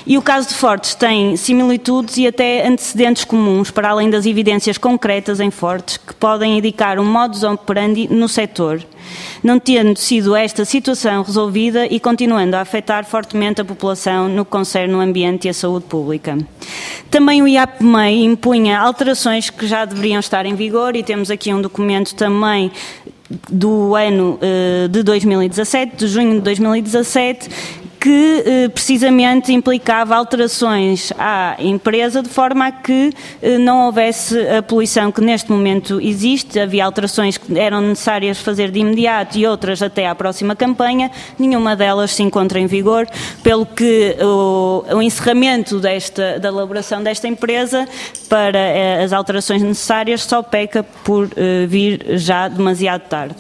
E o caso de Fortes tem similitudes e até antecedentes comuns, para além das evidências concretas em Fortes, que podem indicar um modus operandi no setor, não tendo sido esta situação resolvida e continuando a afetar fortemente a população no que concerne o ambiente e a saúde pública. Também o I A P M E I impunha alterações que já deveriam estar em vigor, e temos aqui um documento também do ano uh, de dois mil e dezassete, de junho de dois mil e dezassete, que eh, precisamente implicava alterações à empresa de forma a que eh, não houvesse a poluição que neste momento existe. Havia alterações que eram necessárias fazer de imediato e outras até à próxima campanha. Nenhuma delas se encontra em vigor, pelo que o, o encerramento desta, da elaboração desta empresa para eh, as alterações necessárias só peca por eh, vir já demasiado tarde.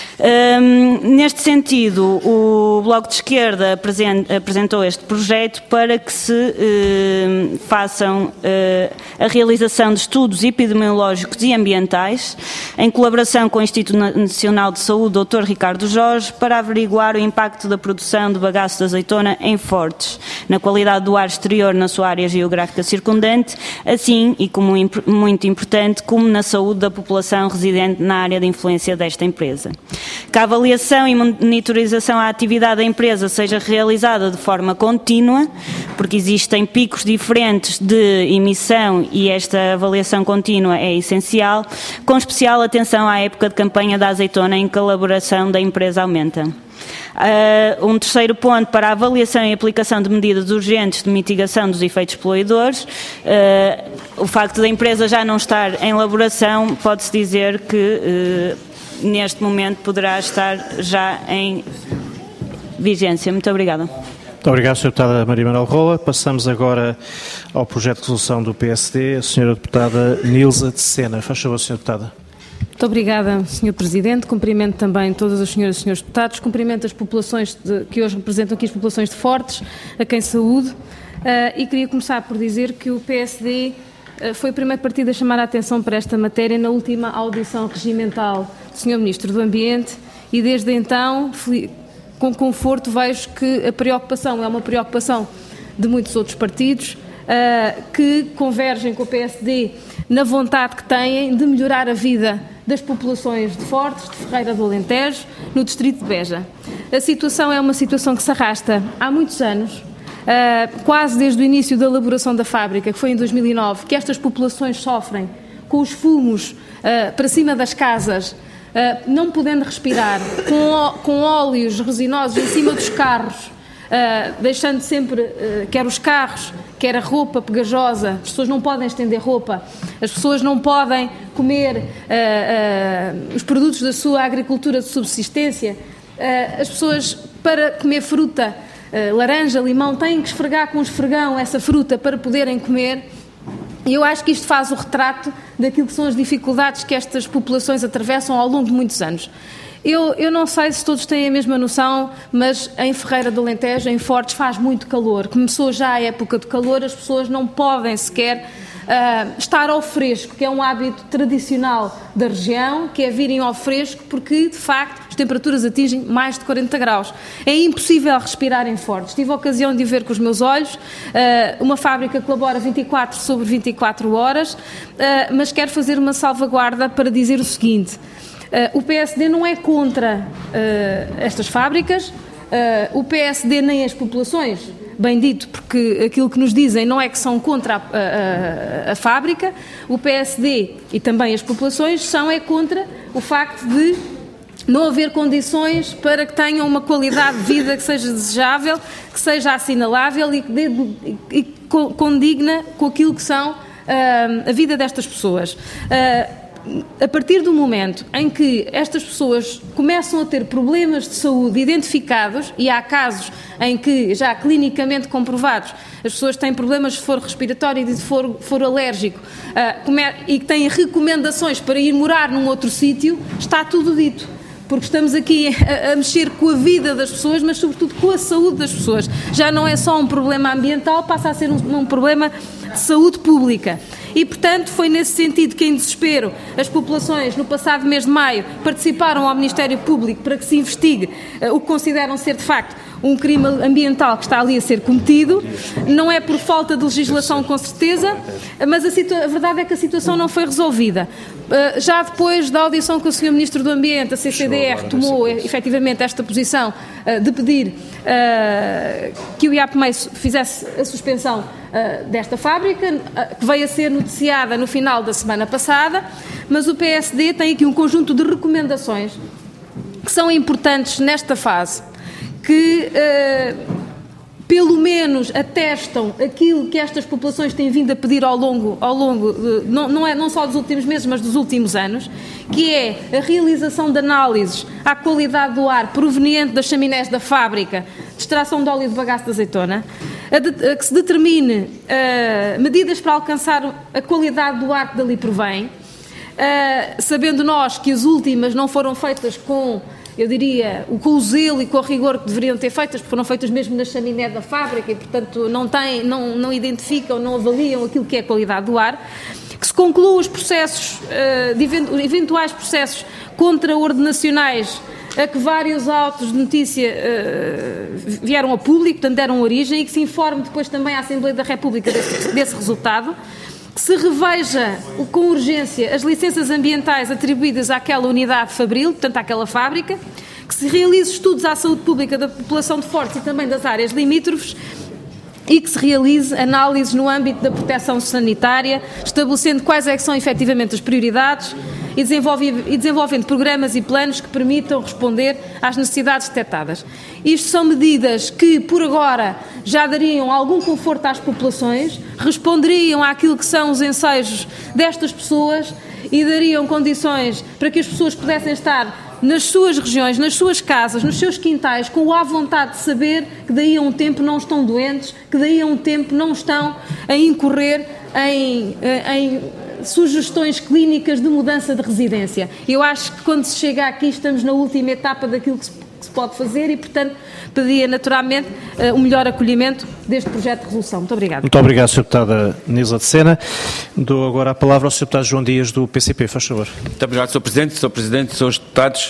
Um, neste sentido, o Bloco de Esquerda apresentou este projeto para que se uh, façam uh, a realização de estudos epidemiológicos e ambientais, em colaboração com o Instituto Nacional de Saúde, doutor Ricardo Jorge, para averiguar o impacto da produção de bagaço de azeitona em Fortes, na qualidade do ar exterior na sua área geográfica circundante, assim, e como muito importante, como na saúde da população residente na área de influência desta empresa. Que a avaliação e monitorização à atividade da empresa seja realizada de forma contínua, porque existem picos diferentes de emissão e esta avaliação contínua é essencial, com especial atenção à época de campanha da azeitona em que a elaboração da empresa aumenta. Uh, um terceiro ponto, para a avaliação e aplicação de medidas urgentes de mitigação dos efeitos poluidores. Uh, o facto da empresa já não estar em elaboração, pode-se dizer que uh, neste momento poderá estar já em vigência. Muito obrigada. Muito obrigado, senhora Deputada Maria Manuel Rola. Passamos agora ao projeto de resolução do P S D. A senhora Deputada Nilza de Sena. Faz favor, senhora Deputada. Muito obrigada, senhor Presidente. Cumprimento também todas as senhoras e senhores deputados. Cumprimento as populações de, que hoje representam aqui as populações de Fortes, a quem saúde. Uh, e queria começar por dizer que o P S D uh, foi o primeiro partido a chamar a atenção para esta matéria na última audição regimental do senhor Ministro do Ambiente, e desde então, com conforto, vejo que a preocupação é uma preocupação de muitos outros partidos uh, que convergem com o P S D na vontade que têm de melhorar a vida das populações de Fortes, de Ferreira do Alentejo, no distrito de Beja. A situação é uma situação que se arrasta há muitos anos, uh, quase desde o início da elaboração da fábrica, que foi em dois mil e nove, que estas populações sofrem com os fumos uh, para cima das casas, uh, não podendo respirar, com, com óleos resinosos em cima dos carros, uh, deixando sempre, uh, quer os carros, quer a roupa pegajosa. As pessoas não podem estender roupa, as pessoas não podem comer uh, uh, os produtos da sua agricultura de subsistência, uh, as pessoas, para comer fruta, uh, laranja, limão, têm que esfregar com um esfregão essa fruta para poderem comer. E eu acho que isto faz o retrato daquilo que são as dificuldades que estas populações atravessam ao longo de muitos anos. Eu, eu não sei se todos têm a mesma noção, mas em Ferreira do Alentejo, em Fortes, faz muito calor. Começou já a época de calor, as pessoas não podem sequer uh, estar ao fresco, que é um hábito tradicional da região, que é virem ao fresco, porque, de facto, as temperaturas atingem mais de quarenta graus. É impossível respirar em Fortes. Tive a ocasião de ver com os meus olhos, uh, uma fábrica que labora vinte e quatro sobre vinte e quatro horas, uh, mas quero fazer uma salvaguarda para dizer o seguinte: Uh, o P S D não é contra uh, estas fábricas, uh, o P S D nem as populações, bem dito, porque aquilo que nos dizem não é que são contra a, a, a, a fábrica. O P S D e também as populações são é contra o facto de não haver condições para que tenham uma qualidade de vida que seja desejável, que seja assinalável e que dê, e condigna com aquilo que são uh, a vida destas pessoas. Uh, A partir do momento em que estas pessoas começam a ter problemas de saúde identificados, e há casos em que, já clinicamente comprovados, as pessoas têm problemas de foro respiratório e de foro, foro alérgico, uh, e que têm recomendações para ir morar num outro sítio, está tudo dito. Porque estamos aqui a, a mexer com a vida das pessoas, mas sobretudo com a saúde das pessoas. Já não é só um problema ambiental, passa a ser um, um problema de saúde pública. E, portanto, foi nesse sentido que, em desespero, as populações, no passado mês de maio, participaram ao Ministério Público para que se investigue uh, o que consideram ser, de facto, um crime ambiental que está ali a ser cometido, não é por falta de legislação com certeza, mas a, situa- a verdade é que a situação não foi resolvida. Uh, já depois da audição com o senhor Ministro do Ambiente, a C C D R tomou efetivamente esta posição uh, de pedir uh, que o I A P M E I fizesse a suspensão uh, desta fábrica, uh, que veio a ser noticiada no final da semana passada, mas o P S D tem aqui um conjunto de recomendações que são importantes nesta fase, que uh, pelo menos atestam aquilo que estas populações têm vindo a pedir ao longo, ao longo de, não, não, é, não só dos últimos meses, mas dos últimos anos, que é a realização de análises à qualidade do ar proveniente das chaminés da fábrica de extração de óleo de bagaço de azeitona, a de, a que se determine uh, medidas para alcançar a qualidade do ar que dali provém, uh, sabendo nós que as últimas não foram feitas com, eu diria, com o zelo e com o rigor que deveriam ter feitas, porque foram feitas mesmo na chaminé da fábrica e, portanto, não, têm, não, não identificam, não avaliam aquilo que é a qualidade do ar, que se concluam os processos, uh, de event, eventuais processos contra-ordenacionais a que vários autos de notícia uh, vieram ao público, portanto deram origem, e que se informe depois também à Assembleia da República desse, desse resultado, que se reveja com urgência as licenças ambientais atribuídas àquela unidade fabril, portanto àquela fábrica, que se realize estudos à saúde pública da população de Fortes e também das áreas limítrofes e que se realize análises no âmbito da proteção sanitária, estabelecendo quais é que são efetivamente as prioridades e, desenvolve, e desenvolvendo programas e planos que permitam responder às necessidades detectadas. Isto são medidas que, por agora, já dariam algum conforto às populações, responderiam àquilo que são os ensejos destas pessoas e dariam condições para que as pessoas pudessem estar nas suas regiões, nas suas casas, nos seus quintais, com a vontade de saber que daí a um tempo não estão doentes, que daí a um tempo não estão a incorrer em, em sugestões clínicas de mudança de residência. Eu acho que quando se chega aqui estamos na última etapa daquilo que se, que se pode fazer e, portanto, pedia naturalmente uh, o melhor acolhimento deste projeto de resolução. Muito obrigada. Muito obrigado, senhora Deputada Nisa de Sena. Dou agora a palavra ao senhor Deputado João Dias, do P C P. Faz favor. Muito obrigado, senhor Presidente, senhor Presidente, senhores Deputados.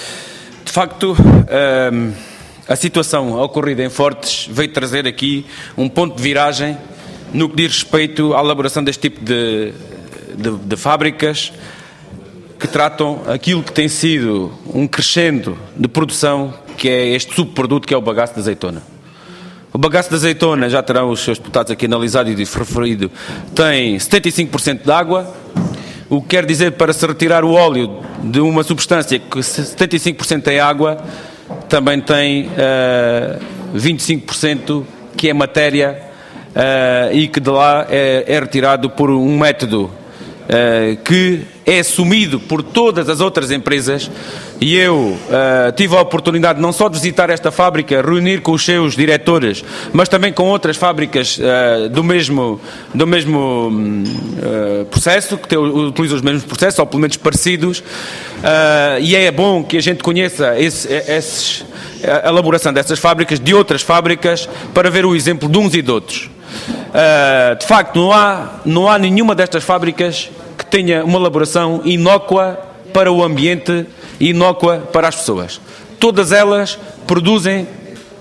De facto, um, a situação ocorrida em Fortes veio trazer aqui um ponto de viragem no que diz respeito à elaboração deste tipo de, de, de fábricas que tratam aquilo que tem sido um crescendo de produção, que é este subproduto que é o bagaço de azeitona. O bagaço de azeitona, já terão os seus deputados aqui analisado e referido, tem setenta e cinco por cento de água, o que quer dizer, para se retirar o óleo de uma substância que setenta e cinco por cento é água, também tem uh, vinte e cinco por cento que é matéria uh, e que de lá é, é retirado por um método Uh, que é assumido por todas as outras empresas, e eu uh, tive a oportunidade não só de visitar esta fábrica, reunir com os seus diretores, mas também com outras fábricas uh, do mesmo, do mesmo uh, processo, que te, utilizam os mesmos processos, ou pelo menos parecidos, uh, e é bom que a gente conheça esse, esses, a elaboração dessas fábricas, de outras fábricas, para ver o exemplo de uns e de outros. Uh, de facto, não há, não há nenhuma destas fábricas que tenha uma elaboração inócua para o ambiente e inócua para as pessoas. Todas elas produzem,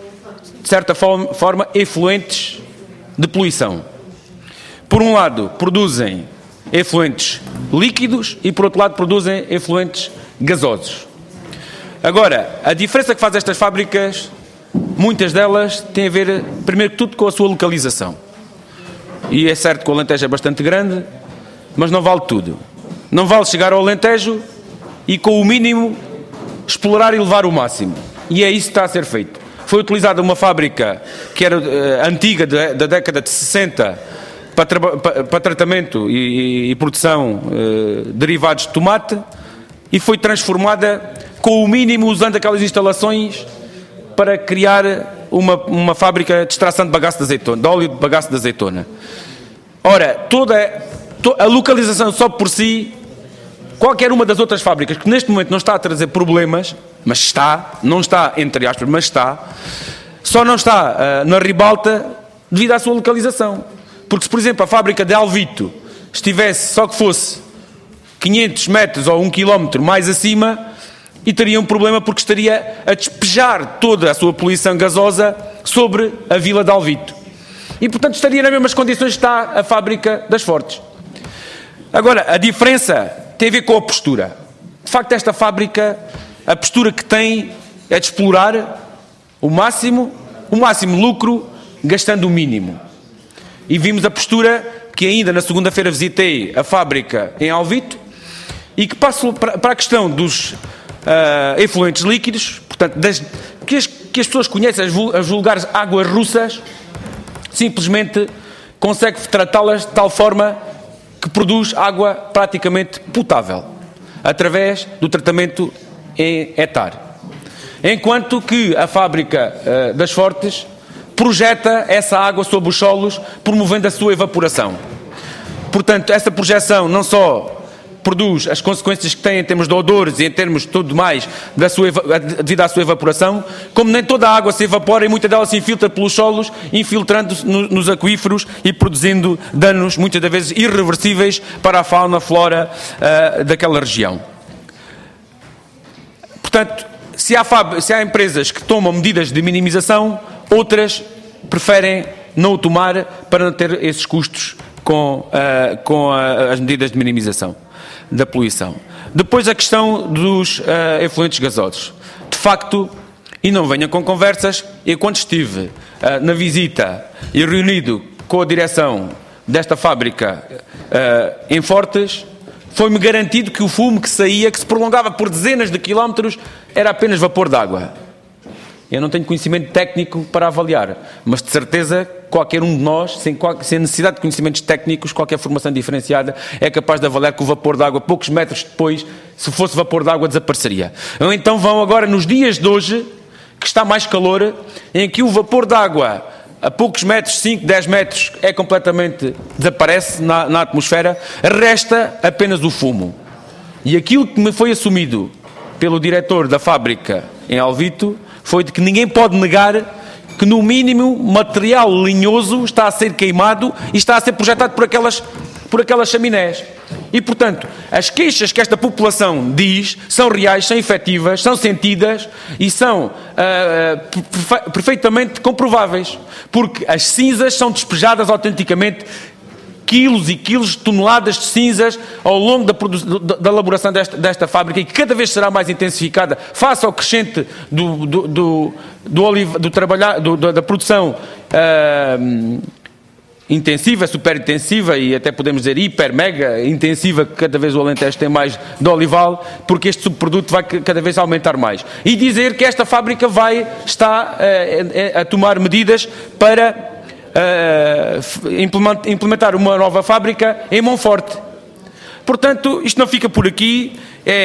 de certa forma, forma efluentes de poluição. Por um lado, produzem efluentes líquidos e, por outro lado, produzem efluentes gasosos. Agora, a diferença que faz estas fábricas, muitas delas têm a ver, primeiro que tudo, com a sua localização. E é certo que o Alentejo é bastante grande, mas não vale tudo. Não vale chegar ao Alentejo e, com o mínimo, explorar e levar o máximo. E é isso que está a ser feito. Foi utilizada uma fábrica que era uh, antiga, de, da década de sessenta, para, tra para, para tratamento e, e produção uh, de derivados de tomate, e foi transformada com o mínimo, usando aquelas instalações, para criar uma, uma fábrica de extração de bagaço de azeitona, de óleo de bagaço de azeitona. Ora, toda to, a localização só por si, qualquer uma das outras fábricas que neste momento não está a trazer problemas, mas está, não está entre aspas, mas está, só não está uh, na ribalta devido à sua localização. Porque se, por exemplo, a fábrica de Alvito estivesse, só que fosse quinhentos metros ou um quilómetro mais acima, e teria um problema porque estaria a despejar toda a sua poluição gasosa sobre a vila de Alvito. E, portanto, estaria nas mesmas condições que está a fábrica das Fortes. Agora, a diferença tem a ver com a postura. De facto, esta fábrica, a postura que tem é de explorar o máximo, o máximo lucro, gastando o mínimo. E vimos a postura que ainda na segunda-feira visitei a fábrica em Alvito e que passo para a questão dos uh, efluentes líquidos, portanto, das, que, as, que as pessoas conhecem, as, as vulgares águas russas, simplesmente consegue tratá-las de tal forma que produz água praticamente potável, através do tratamento em hectare. Enquanto que a fábrica uh, das Fortes projeta essa água sobre os solos, promovendo a sua evaporação. Portanto, essa projeção não só produz as consequências que tem em termos de odores e em termos de tudo mais da sua, devido à sua evaporação, como nem toda a água se evapora e muita dela se infiltra pelos solos, infiltrando-se no, nos aquíferos e produzindo danos, muitas das vezes irreversíveis, para a fauna, flora uh, daquela região. Portanto, se há, se há empresas que tomam medidas de minimização, outras preferem não o tomar para não ter esses custos com, uh, com a, as medidas de minimização da poluição. Depois a questão dos uh, efluentes gasosos. De facto, e não venham com conversas, eu quando estive uh, na visita e reunido com a direção desta fábrica uh, em Fortes, foi-me garantido que o fumo que saía, que se prolongava por dezenas de quilómetros, era apenas vapor de água. Eu não tenho conhecimento técnico para avaliar, mas de certeza qualquer um de nós, sem, sem necessidade de conhecimentos técnicos, qualquer formação diferenciada, é capaz de avaliar que o vapor de água, poucos metros depois, se fosse vapor de água, desapareceria. Ou então vão agora, nos dias de hoje, que está mais calor, em que o vapor de água, a poucos metros, cinco, dez metros, é completamente, desaparece na, na atmosfera, resta apenas o fumo. E aquilo que me foi assumido pelo diretor da fábrica em Alvito foi de que ninguém pode negar que, no mínimo, material linhoso está a ser queimado e está a ser projetado por aquelas, por aquelas chaminés. E, portanto, as queixas que esta população diz são reais, são efetivas, são sentidas e são uh, perfeitamente comprováveis. Porque as cinzas são despejadas autenticamente, quilos e quilos, toneladas de cinzas ao longo da, da, da elaboração desta, desta fábrica, e que cada vez será mais intensificada face ao crescente do, do, do, do, oliva, do trabalhar, do, da produção uh, intensiva, super intensiva e até podemos dizer hiper, mega intensiva, que cada vez o Alentejo tem mais de olival, porque este subproduto vai cada vez aumentar mais. E dizer que esta fábrica vai, está uh, a tomar medidas para Uh, implementar uma nova fábrica em Monforte. Portanto, isto não fica por aqui.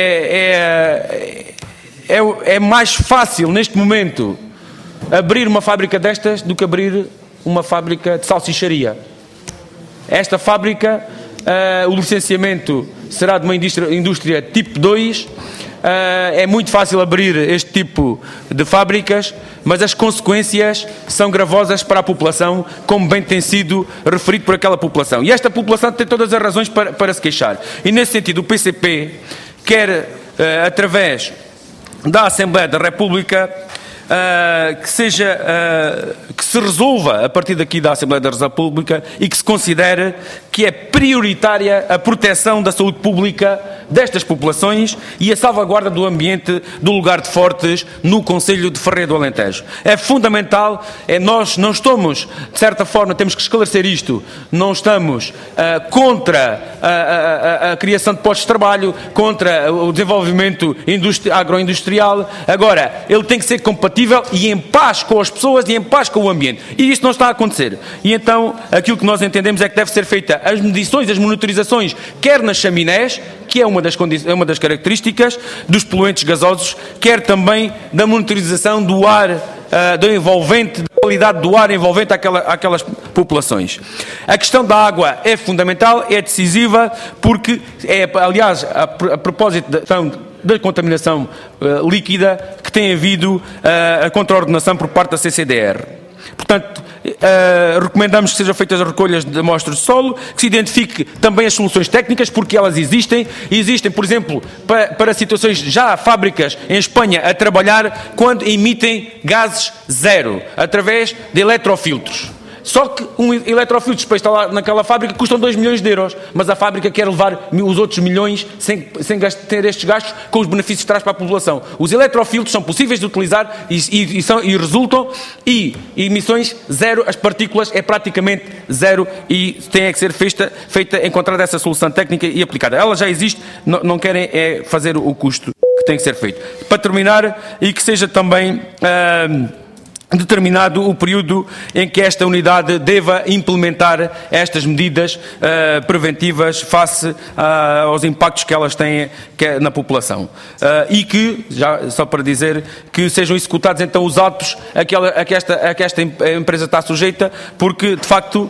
É, é, é, é mais fácil, neste momento, abrir uma fábrica destas do que abrir uma fábrica de salsicharia. Esta fábrica, uh, o licenciamento será de uma indústria, indústria tipo dois. Uh, é muito fácil abrir este tipo de fábricas, mas as consequências são gravosas para a população, como bem tem sido referido por aquela população. E esta população tem todas as razões para, para se queixar. E nesse sentido o P C P quer, uh, através da Assembleia da República, Uh, que seja, uh, que se resolva a partir daqui da Assembleia da República e que se considere que é prioritária a proteção da saúde pública destas populações e a salvaguarda do ambiente do lugar de Fortes no Concelho de Ferreira do Alentejo. É fundamental, é, nós não estamos, de certa forma, temos que esclarecer isto, não estamos uh, contra a, a, a, a criação de postos de trabalho, contra o desenvolvimento agroindustrial. Agora, ele tem que ser compatível e em paz com as pessoas e em paz com o ambiente. E isto não está a acontecer. E então, aquilo que nós entendemos é que deve ser feita as medições, as monitorizações, quer nas chaminés, que é uma das, é uma das características dos poluentes gasosos, quer também da monitorização do ar, uh, do envolvente, da qualidade do ar envolvente àquela, àquelas populações. A questão da água é fundamental, é decisiva, porque, é, aliás, a, a propósito da da contaminação uh, líquida, que tem havido uh, a contraordenação por parte da C C D R. Portanto, uh, recomendamos que sejam feitas as recolhas de amostras de solo, que se identifique também as soluções técnicas, porque elas existem. Existem, por exemplo, para, para situações, já há fábricas em Espanha a trabalhar quando emitem gases zero, através de eletrofiltros. Só que um eletrofiltro para instalar naquela fábrica custam dois milhões de euros, mas a fábrica quer levar os outros milhões sem, sem ter estes gastos com os benefícios que traz para a população. Os eletrofiltros são possíveis de utilizar e, e, e, são, e resultam, e emissões zero, as partículas é praticamente zero e tem que ser feita, feita encontrada essa solução técnica e aplicada. Ela já existe, não, não querem é fazer o custo que tem que ser feito. Para terminar, e que seja também... Uh, determinado o período em que esta unidade deva implementar estas medidas uh, preventivas face uh, aos impactos que elas têm que é na população. Uh, e que, já, só para dizer, que sejam executados então os atos a que, ela, a que, esta, a que esta empresa está sujeita, porque, de facto,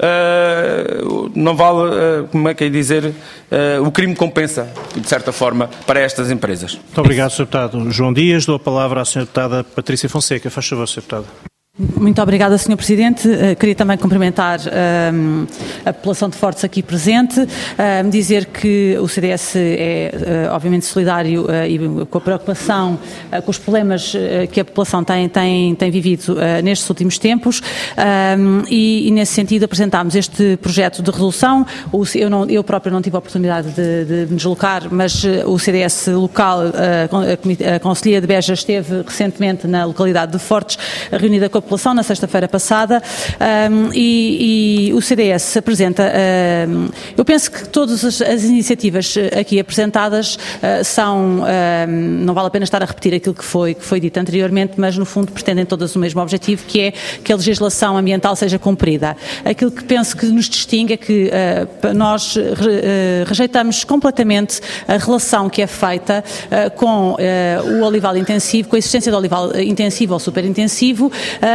Uh, não vale, uh, como é que é dizer, uh, o crime compensa, de certa forma, para estas empresas. Muito obrigado, senhor Deputado João Dias. Dou a palavra à senhora Deputada Patrícia Fonseca. Faz favor, senhor Deputado. Muito obrigada, senhor Presidente. Uh, queria também cumprimentar um, a população de Fortes aqui presente, um, dizer que o C D S é, uh, obviamente, solidário uh, e com a preocupação uh, com os problemas uh, que a população tem, tem, tem vivido uh, nestes últimos tempos um, e, e, nesse sentido, apresentámos este projeto de resolução. O, eu, não, eu próprio não tive a oportunidade de, de me deslocar, mas uh, o C D S local, uh, a, a Conselhia de Beja, esteve recentemente na localidade de Fortes, reunida com a população na sexta-feira passada um, e, e o C D S apresenta, um, eu penso que todas as, as iniciativas aqui apresentadas uh, são, um, não vale a pena estar a repetir aquilo que foi, que foi dito anteriormente, mas no fundo pretendem todas o mesmo objetivo, que é que a legislação ambiental seja cumprida. Aquilo que penso que nos distingue é que uh, nós re, uh, rejeitamos completamente a relação que é feita uh, com uh, o olival intensivo, com a existência do olival intensivo ou superintensivo,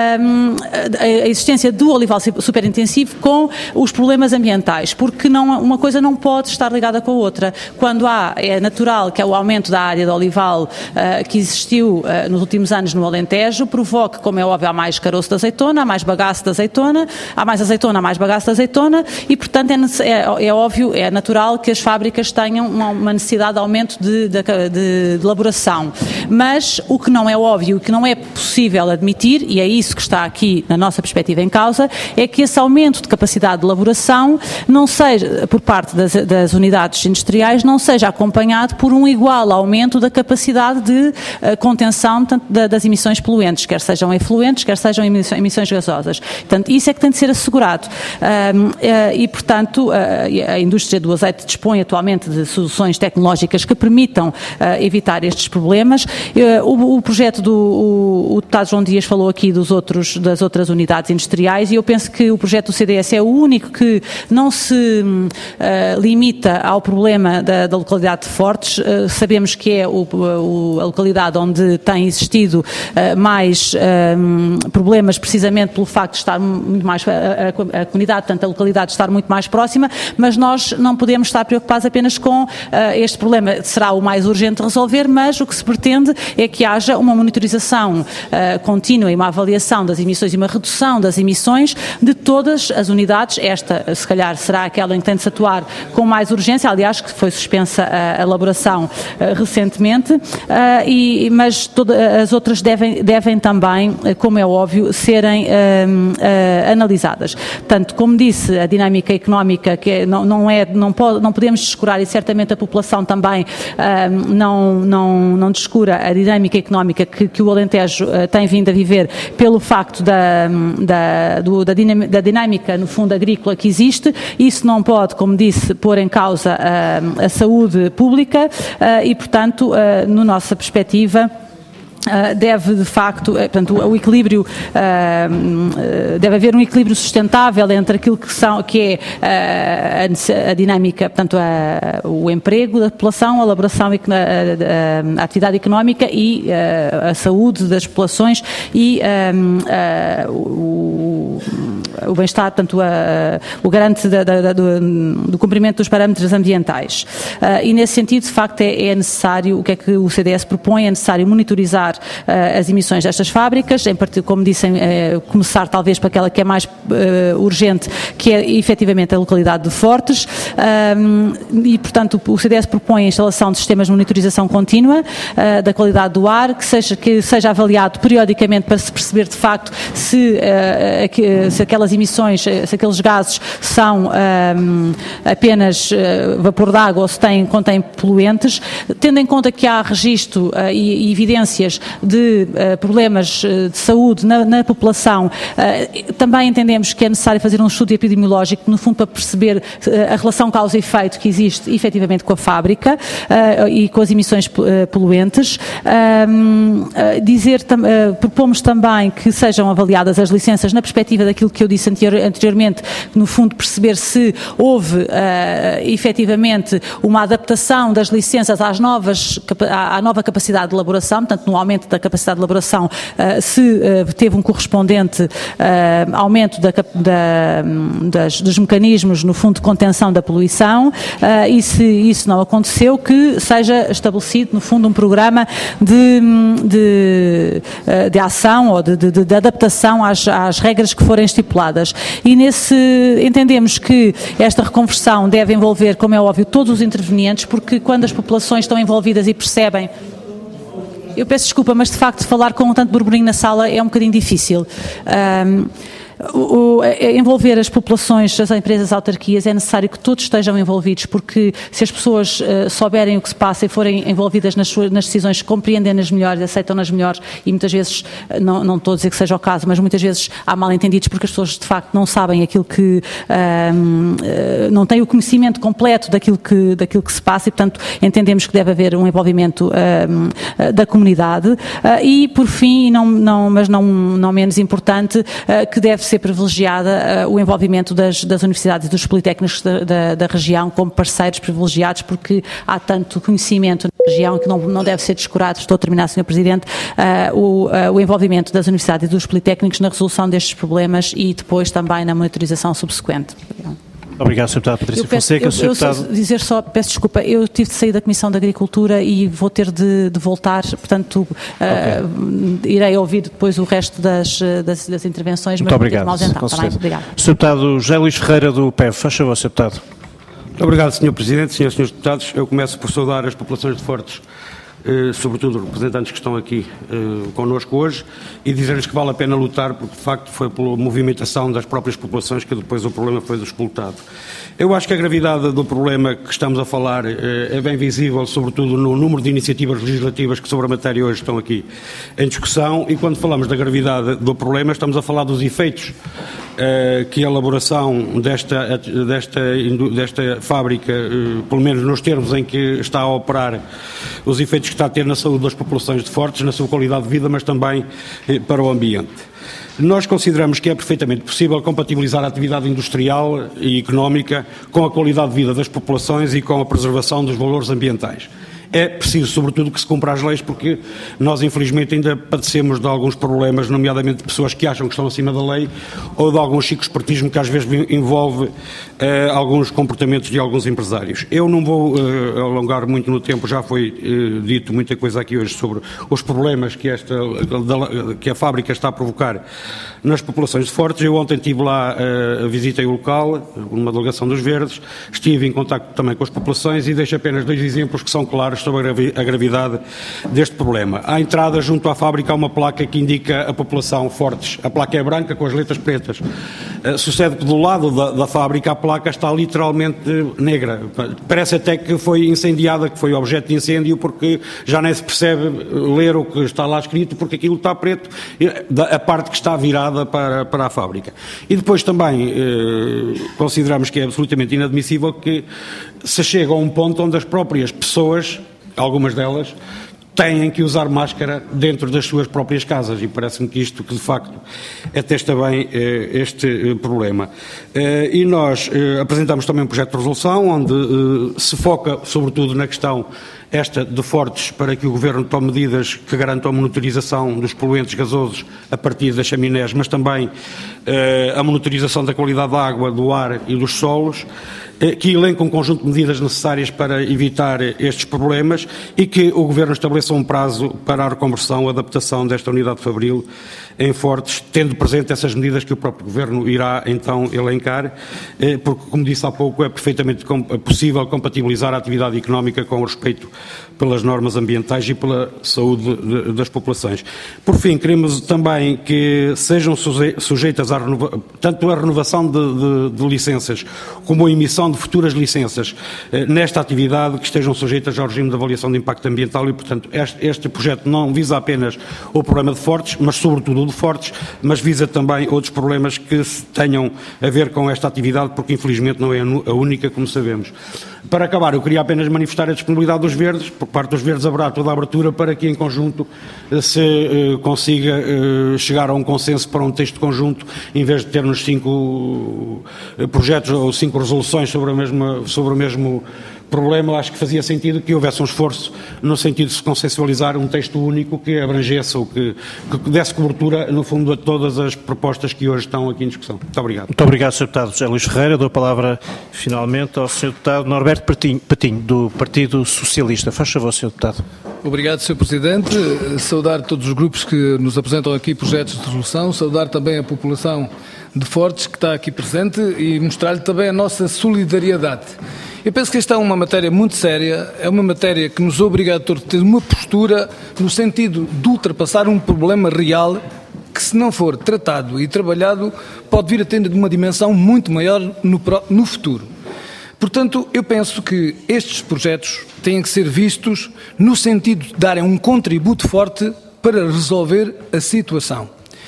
a existência do olival superintensivo com os problemas ambientais, porque não, uma coisa não pode estar ligada com a outra. Quando há, é natural que o aumento da área de olival uh, que existiu uh, nos últimos anos no Alentejo provoque, como é óbvio, há mais caroço de azeitona, há mais bagaço de azeitona, há mais azeitona, há mais bagaço de azeitona e, portanto, é, é, é óbvio, é natural que as fábricas tenham uma, uma necessidade de aumento de, de, de, de elaboração. Mas o que não é óbvio, o que não é possível admitir, e é isso que está aqui na nossa perspectiva em causa, é que esse aumento de capacidade de elaboração não seja, por parte das, das unidades industriais, não seja acompanhado por um igual aumento da capacidade de uh, contenção portanto, da, das emissões poluentes, quer sejam efluentes, quer sejam emissões, emissões gasosas. Portanto, isso é que tem de ser assegurado. Uh, uh, e, portanto, uh, a indústria do azeite dispõe atualmente de soluções tecnológicas que permitam uh, evitar estes problemas. Uh, o, o projeto do o, o deputado João Dias falou aqui dos outros, das outras unidades industriais e eu penso que o projeto do C D S é o único que não se uh, limita ao problema da, da localidade de Fortes. Uh, sabemos que é o, o, a localidade onde tem existido uh, mais uh, problemas precisamente pelo facto de estar muito mais, a, a, a comunidade, portanto a localidade estar muito mais próxima, mas nós não podemos estar preocupados apenas com uh, este problema. Será o mais urgente de resolver, mas o que se pretende é que haja uma monitorização uh, contínua e uma avaliação das emissões e uma redução das emissões de todas as unidades. Esta, se calhar, será aquela em que tem de se atuar com mais urgência, aliás, que foi suspensa a elaboração uh, recentemente, uh, e, mas todas as outras devem, devem também, como é óbvio, serem uh, uh, analisadas. Portanto, como disse, a dinâmica económica que é, não, não, é, não, pode, não podemos descurar, e certamente a população também uh, não, não, não descura a dinâmica económica que, que o Alentejo uh, tem vindo a viver pelo facto da, da, do, da, dinâmica, da dinâmica, no fundo, agrícola que existe. Isso não pode, como disse, pôr em causa uh, a saúde pública uh, e, portanto, uh, na nossa perspectiva, Uh, deve de facto, uh, portanto, o, o equilíbrio, uh, uh, deve haver um equilíbrio sustentável entre aquilo que, são, que é uh, a, a dinâmica, portanto, a, o emprego da população, a elaboração, a, a, a atividade económica e uh, a saúde das populações e um, uh, o, o bem-estar, portanto, a, o garante da, da, do, do cumprimento dos parâmetros ambientais. Uh, e nesse sentido, de facto, é, é necessário, o que é que o C D S propõe, é necessário monitorizar limitar uh, as emissões destas fábricas, em particular, como dissem, uh, começar talvez para aquela que é mais uh, urgente, que é efetivamente a localidade de Fortes, um, e portanto o C D S propõe a instalação de sistemas de monitorização contínua uh, da qualidade do ar, que seja, que seja avaliado periodicamente para se perceber de facto se, uh, se aquelas emissões, se aqueles gases são um, apenas uh, vapor d'água ou se têm, contêm poluentes, tendo em conta que há registro uh, e, e evidências de uh, problemas uh, de saúde na, na população, uh, também entendemos que é necessário fazer um estudo epidemiológico, no fundo para perceber uh, a relação causa e efeito que existe efetivamente com a fábrica uh, e com as emissões uh, poluentes. Um, uh, dizer, uh, propomos também que sejam avaliadas as licenças na perspectiva daquilo que eu disse anterior, anteriormente, no fundo perceber se houve uh, efetivamente uma adaptação das licenças às novas, à nova capacidade de elaboração, portanto no aumento da capacidade de elaboração, uh, se uh, teve um correspondente uh, aumento da, da, das, dos mecanismos, no fundo, de contenção da poluição, uh, e se isso não aconteceu, que seja estabelecido, no fundo, um programa de, de, de ação ou de, de, de adaptação às, às regras que forem estipuladas. E nesse, entendemos que esta reconversão deve envolver, como é óbvio, todos os intervenientes, porque quando as populações estão envolvidas e percebem. Eu peço desculpa, mas de facto falar com um tanto burburinho na sala é um bocadinho difícil. Um, O, o, envolver as populações, as empresas, as autarquias, é necessário que todos estejam envolvidos, porque se as pessoas uh, souberem o que se passa e forem envolvidas nas, suas, nas decisões, compreendem-nas melhor, aceitam-nas melhor, e muitas vezes, não, não estou a dizer que seja o caso, mas muitas vezes há mal-entendidos porque as pessoas de facto não sabem aquilo que, um, uh, não têm o conhecimento completo daquilo que, daquilo que se passa, e portanto entendemos que deve haver um envolvimento um, uh, da comunidade, uh, e por fim, e não, não, mas não, não menos importante, uh, que deve ser privilegiada uh, o envolvimento das, das universidades e dos politécnicos da, da, da região como parceiros privilegiados, porque há tanto conhecimento na região que não, não deve ser descurado. Estou a terminar, senhor Presidente, uh, o, uh, o envolvimento das universidades e dos politécnicos na resolução destes problemas e depois também na monitorização subsequente. Obrigado, senhor Deputado Patrícia peço, Fonseca. Eu, senhor eu Deputado... só dizer só, peço desculpa, eu tive de sair da Comissão da Agricultura e vou ter de, de voltar, portanto, okay. uh, irei ouvir depois o resto das, das, das intervenções, muito mas obrigado. vou ter de me ausentar. Tá, obrigado. senhor Deputado José Luís Ferreira, do P E V, faz favor, senhor Deputado. Muito obrigado, senhor Presidente, senhoras e senhores Deputados. Eu começo por saudar as populações de Fortes, eh, sobretudo os representantes que estão aqui eh, connosco hoje, e dizer-lhes que vale a pena lutar, porque de facto foi pela movimentação das próprias populações que depois o problema foi despoltado. Eu acho que a gravidade do problema que estamos a falar eh, é bem visível, sobretudo no número de iniciativas legislativas que sobre a matéria hoje estão aqui em discussão, e quando falamos da gravidade do problema estamos a falar dos efeitos eh, que a elaboração desta, desta, desta fábrica, eh, pelo menos nos termos em que está a operar, os efeitos que está a ter na saúde das populações de Fortes, na sua qualidade de vida, mas também eh, para o ambiente. Nós consideramos que é perfeitamente possível compatibilizar a atividade industrial e económica com a qualidade de vida das populações e com a preservação dos valores ambientais. É preciso, sobretudo, que se cumpra as leis, porque nós, infelizmente, ainda padecemos de alguns problemas, nomeadamente de pessoas que acham que estão acima da lei, ou de algum chico-espertismo que às vezes envolve eh, alguns comportamentos de alguns empresários. Eu não vou eh, alongar muito no tempo, já foi eh, dito muita coisa aqui hoje sobre os problemas que, esta, que a fábrica está a provocar nas populações de Fortes. Eu ontem estive lá, eh, visitei o local, numa delegação dos Verdes, estive em contacto também com as populações e deixo apenas dois exemplos que são claros sobre a gravidade deste problema. À entrada, junto à fábrica, há uma placa que indica a população Fortes. A placa é branca com as letras pretas. Uh, sucede que do lado da, da fábrica a placa está literalmente negra. Parece até que foi incendiada, que foi objeto de incêndio, porque já nem se percebe ler o que está lá escrito, porque aquilo está preto, a parte que está virada para, para a fábrica. E depois também uh, consideramos que é absolutamente inadmissível que se chega a um ponto onde as próprias pessoas, algumas delas, têm que usar máscara dentro das suas próprias casas, e parece-me que isto, que de facto atesta bem eh, este eh, problema. Eh, e nós eh, apresentamos também um projeto de resolução onde eh, se foca sobretudo na questão esta de Fortes, para que o Governo tome medidas que garantam a monitorização dos poluentes gasosos a partir das chaminés, mas também eh, a monitorização da qualidade da água, do ar e dos solos. que elenca um conjunto de medidas necessárias para evitar estes problemas e que o Governo estabeleça um prazo para a reconversão, a adaptação desta unidade fabril em Fortes, tendo presente essas medidas que o próprio Governo irá então elencar, porque, como disse há pouco, é perfeitamente possível compatibilizar a atividade económica com o respeito pelas normas ambientais e pela saúde das populações. Por fim, queremos também que sejam sujeitas à renova... tanto a renovação de, de, de licenças como a emissão de futuras licenças eh, nesta atividade, que estejam sujeitas ao regime de avaliação de impacto ambiental e, portanto, este, este projeto não visa apenas o problema de Fortes, mas sobretudo o de Fortes, mas visa também outros problemas que tenham a ver com esta atividade, porque infelizmente não é a única, como sabemos. Para acabar, eu queria apenas manifestar a disponibilidade dos Verdes. Por parte dos Verdes haverá toda a abertura para que em conjunto se uh, consiga uh, chegar a um consenso para um texto conjunto, em vez de termos cinco uh, projetos ou cinco resoluções sobre, a mesma, sobre o mesmo problema. Acho que fazia sentido que houvesse um esforço no sentido de se consensualizar um texto único que abrangesse ou que, que desse cobertura, no fundo, a todas as propostas que hoje estão aqui em discussão. Muito obrigado. Muito obrigado, senhor Deputado José Luís Ferreira. Dou a palavra, finalmente, ao senhor Deputado Norberto Patinho, Patinho do Partido Socialista. Faz favor, senhor Deputado. Obrigado, senhor Presidente. Saudar todos os grupos que nos apresentam aqui projetos de resolução, saudar também a população de Fortes que está aqui presente e mostrar-lhe também a nossa solidariedade. Eu penso que esta é uma matéria muito séria, é uma matéria que nos obriga a ter uma postura no sentido de ultrapassar um problema real que, se não for tratado e trabalhado, pode vir a ter uma dimensão muito maior no, no futuro. Portanto, eu penso que estes projetos têm que ser vistos no sentido de darem um contributo forte para resolver a situação.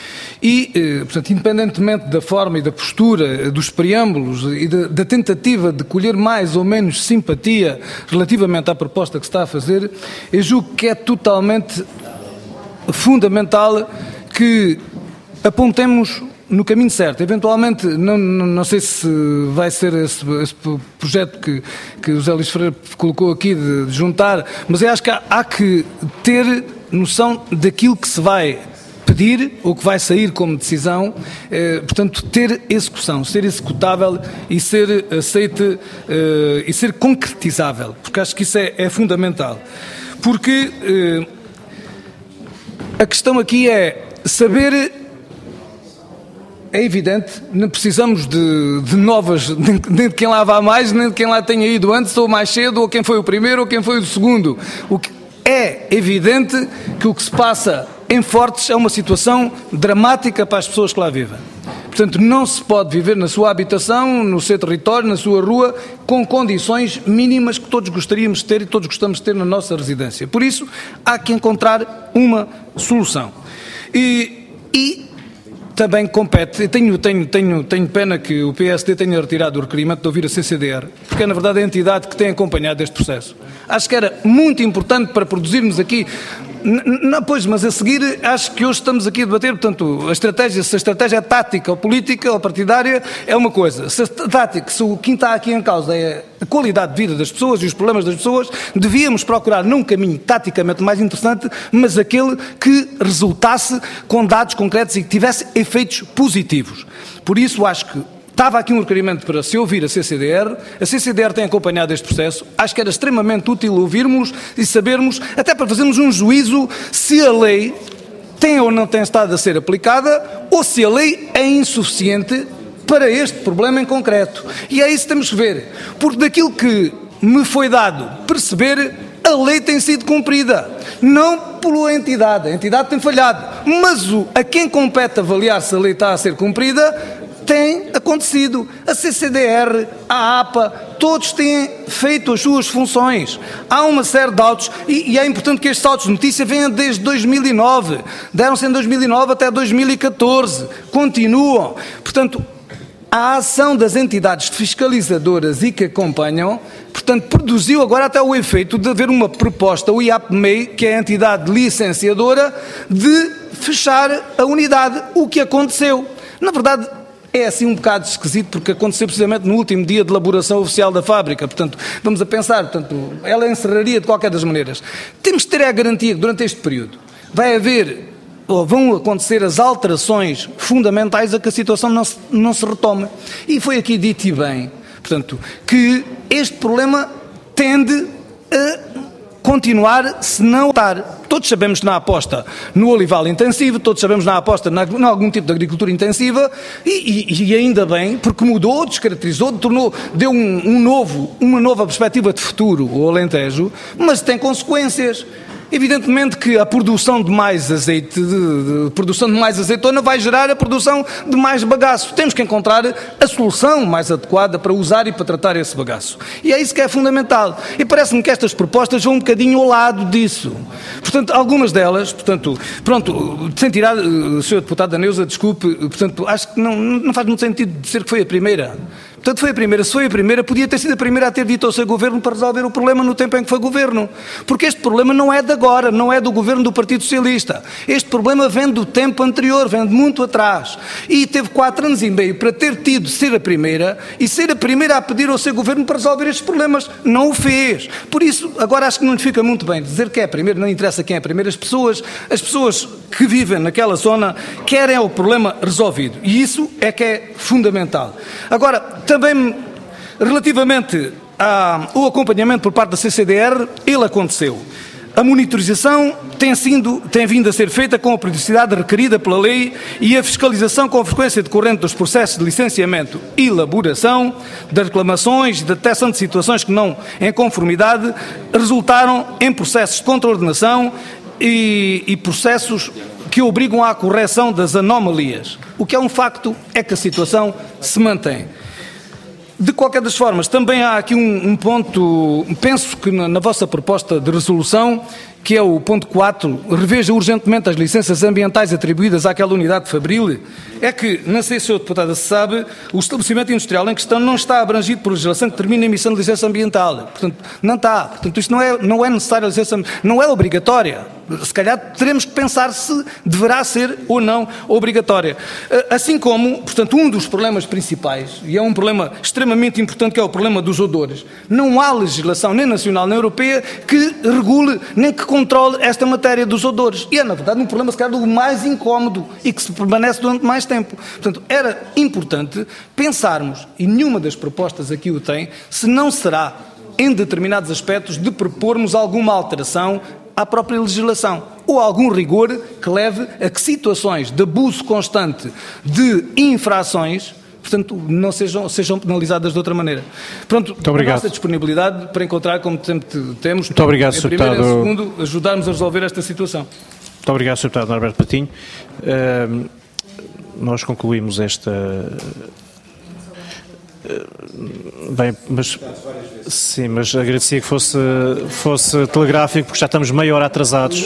E, portanto, independentemente da forma e da postura, dos preâmbulos e da, da tentativa de colher mais ou menos simpatia relativamente à proposta que se está a fazer, eu julgo que é totalmente fundamental que apontemos no caminho certo. Eventualmente, não, não, não sei se vai ser esse, esse projeto que, que o José Luís Ferreira colocou aqui de, de juntar, mas eu acho que há, há que ter noção daquilo que se vai pedir ou que vai sair como decisão, eh, portanto, ter execução, ser executável e ser aceite eh, e ser concretizável, porque acho que isso é, é fundamental. Porque eh, a questão aqui é saber. É evidente, não precisamos de, de novas, nem de quem lá vá mais, nem de quem lá tenha ido antes ou mais cedo, ou quem foi o primeiro ou quem foi o segundo. O que é evidente que o que se passa em Fortes é uma situação dramática para as pessoas que lá vivem. Portanto, não se pode viver na sua habitação, no seu território, na sua rua, com condições mínimas que todos gostaríamos de ter e todos gostamos de ter na nossa residência. Por isso, há que encontrar uma solução. E... e também compete, tenho, tenho, tenho, tenho pena que o P S D tenha retirado o requerimento de ouvir a C C D R, porque é na verdade a entidade que tem acompanhado este processo. Acho que era muito importante para produzirmos aqui, não, pois, mas a seguir acho que hoje estamos aqui a debater, portanto, a estratégia, se a estratégia é tática ou política ou partidária, é uma coisa. Se a tática, se o que está aqui em causa é a qualidade de vida das pessoas e os problemas das pessoas, devíamos procurar não um caminho taticamente mais interessante, mas aquele que resultasse com dados concretos e que tivesse efeitos positivos. Por isso acho que estava aqui um requerimento para se ouvir a C C D R, a C C D R tem acompanhado este processo, acho que era extremamente útil ouvirmos e sabermos, até para fazermos um juízo se a lei tem ou não tem estado a ser aplicada, ou se a lei é insuficiente para este problema em concreto. E é isso que temos que ver, porque daquilo que me foi dado perceber, a lei tem sido cumprida, não pela entidade, a entidade tem falhado, mas o, a quem compete avaliar se a lei está a ser cumprida, tem acontecido. A C C D R, a APA, todos têm feito as suas funções. Há uma série de autos, e, e é importante que estes autos de notícia venham desde dois mil e nove, deram-se em dois mil e nove até dois mil e catorze, continuam. Portanto, a ação das entidades fiscalizadoras e que acompanham, portanto, produziu agora até o efeito de haver uma proposta, o I A P M E I, que é a entidade licenciadora, de fechar a unidade, o que aconteceu. Na verdade, é assim um bocado esquisito, porque aconteceu precisamente no último dia de elaboração oficial da fábrica. Portanto, vamos a pensar, portanto, ela encerraria de qualquer das maneiras. Temos de ter a garantia que durante este período vai haver, ou vão acontecer as alterações fundamentais a que a situação não se, não se retome. E foi aqui dito e bem. Portanto, portanto, que este problema tende a continuar, se não estar. Todos sabemos que na aposta no olival intensivo, todos sabemos na aposta em algum tipo de agricultura intensiva, e, e, e ainda bem, porque mudou, descaracterizou, tornou, deu um, um novo, uma nova perspectiva de futuro ao Alentejo, mas tem consequências. Evidentemente que a produção de mais azeite, de, de produção de mais azeitona vai gerar a produção de mais bagaço. Temos que encontrar a solução mais adequada para usar e para tratar esse bagaço. E é isso que é fundamental. E parece-me que estas propostas vão um bocadinho ao lado disso. Portanto, algumas delas, portanto, pronto, sem tirar, senhor Deputado Neuza, desculpe, portanto, acho que não, não faz muito sentido dizer que foi a primeira. Portanto, foi a primeira. Se foi a primeira, podia ter sido a primeira a ter dito ao seu governo para resolver o problema no tempo em que foi governo. Porque este problema não é de agora, não é do governo do Partido Socialista. Este problema vem do tempo anterior, vem de muito atrás. E teve quatro anos e meio para ter tido ser a primeira e ser a primeira a pedir ao seu governo para resolver estes problemas. Não o fez. Por isso, agora acho que não lhe fica muito bem dizer que é a primeira, não interessa quem é a primeira. As pessoas, as pessoas que vivem naquela zona querem o problema resolvido. E isso é que é fundamental. Agora, também, relativamente ao acompanhamento por parte da C C D R, ele aconteceu. A monitorização tem, sido, tem vindo a ser feita com a periodicidade requerida pela lei e a fiscalização com a frequência decorrente dos processos de licenciamento e elaboração, das reclamações e da detecção de situações que não em conformidade resultaram em processos de contraordenação e, e processos que obrigam à correção das anomalias. O que é um facto é que a situação se mantém. De qualquer das formas, também há aqui um, um ponto, penso que na, na vossa proposta de resolução, que é o ponto quatro, reveja urgentemente as licenças ambientais atribuídas àquela unidade fabril, é que, não sei se o senhor Deputado se sabe, o estabelecimento industrial em questão não está abrangido por legislação que determina a emissão de licença ambiental. Portanto, não está. Portanto, isto não é, não é necessário a licença, não é obrigatória. Se calhar teremos que pensar se deverá ser ou não obrigatória. Assim como, portanto, um dos problemas principais, e é um problema extremamente importante, que é o problema dos odores. Não há legislação, nem nacional nem europeia, que regule, nem que controle esta matéria dos odores. E é, na verdade, um problema, se calhar, do mais incómodo e que se permanece durante mais tempo. Portanto, era importante pensarmos, e nenhuma das propostas aqui o tem, se não será, em determinados aspectos, de propormos alguma alteração à própria legislação, ou algum rigor que leve a que situações de abuso constante de infrações, portanto, não sejam, sejam penalizadas de outra maneira. Pronto, a nossa disponibilidade para encontrar, como sempre temos, muito obrigado, em primeiro e segundo, ajudarmos a resolver esta situação. Muito obrigado, senhor Deputado Norberto Patinho. Uh, nós concluímos esta... Bem, mas sim, mas agradecia que fosse, fosse telegráfico, porque já estamos meia hora atrasados.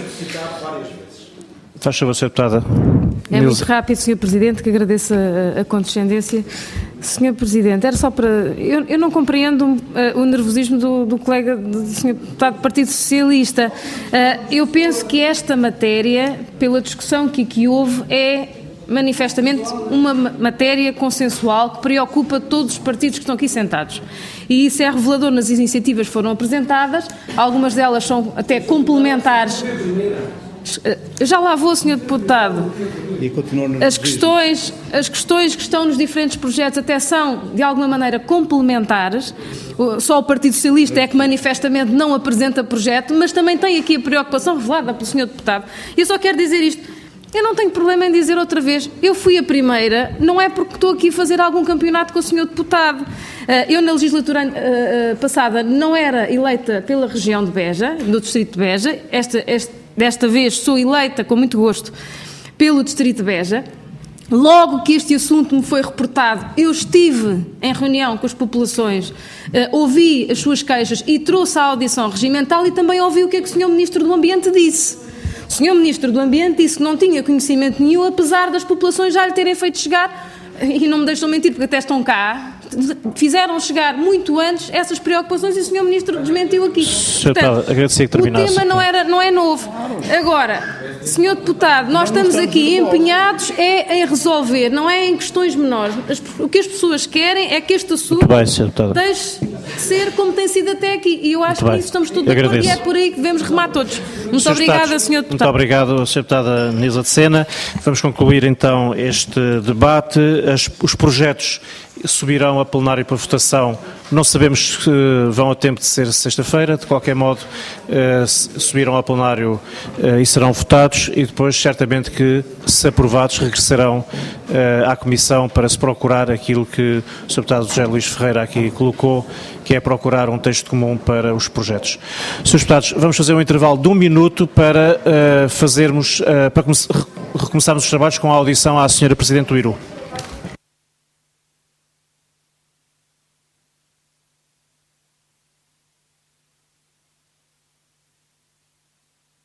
Faz favor, senhora Deputada. É muito rápido, senhor Presidente, que agradeço a, a condescendência. senhor Presidente, era só para... Eu, eu não compreendo uh, o nervosismo do, do colega, do senhor Deputado do Partido Socialista. Uh, eu penso que esta matéria, pela discussão que aqui houve, é manifestamente uma matéria consensual que preocupa todos os partidos que estão aqui sentados. E isso é revelador nas iniciativas que foram apresentadas, algumas delas são até complementares. Já lá vou, senhor Deputado. As questões, as questões que estão nos diferentes projetos até são, de alguma maneira, complementares. Só o Partido Socialista é que manifestamente não apresenta projeto, mas também tem aqui a preocupação revelada pelo senhor Deputado. E eu só quero dizer isto. Eu não tenho problema em dizer outra vez, eu fui a primeira, não é porque estou aqui a fazer algum campeonato com o senhor Deputado. Eu, na legislatura passada, não era eleita pela região de Beja, no distrito de Beja. Esta, esta, desta vez sou eleita, com muito gosto, pelo distrito de Beja. Logo que este assunto me foi reportado, eu estive em reunião com as populações, ouvi as suas queixas e trouxe a audição regimental e também ouvi o que é que o senhor Ministro do Ambiente disse. O senhor Ministro do Ambiente disse que não tinha conhecimento nenhum, apesar das populações já lhe terem feito chegar, e não me deixam mentir porque até estão cá, fizeram chegar muito antes essas preocupações e o senhor Ministro desmentiu aqui. Portanto, agradecer que terminasse. O tema não, era, não é novo. Agora, senhor Deputado, nós estamos aqui empenhados é em resolver, não é em questões menores. As, o que as pessoas querem é que este assunto bem, deixe de ser como tem sido até aqui. E eu acho que nisso estamos todos de acordo e é por aí que devemos remar todos. Muito senhor obrigada, Deputados, senhor Deputado. Muito obrigado, senhora Deputada Nilza de Sena. Vamos concluir então este debate. As, os projetos subirão a plenário para votação. Não sabemos se vão a tempo de ser sexta-feira, de qualquer modo subirão a plenário e serão votados e depois certamente que, se aprovados, regressarão à Comissão para se procurar aquilo que o senhor Deputado José Luís Ferreira aqui colocou, que é procurar um texto comum para os projetos. senhores Deputados, vamos fazer um intervalo de um minuto para fazermos, para recomeçarmos os trabalhos com a audição à senhora Presidente do I R U.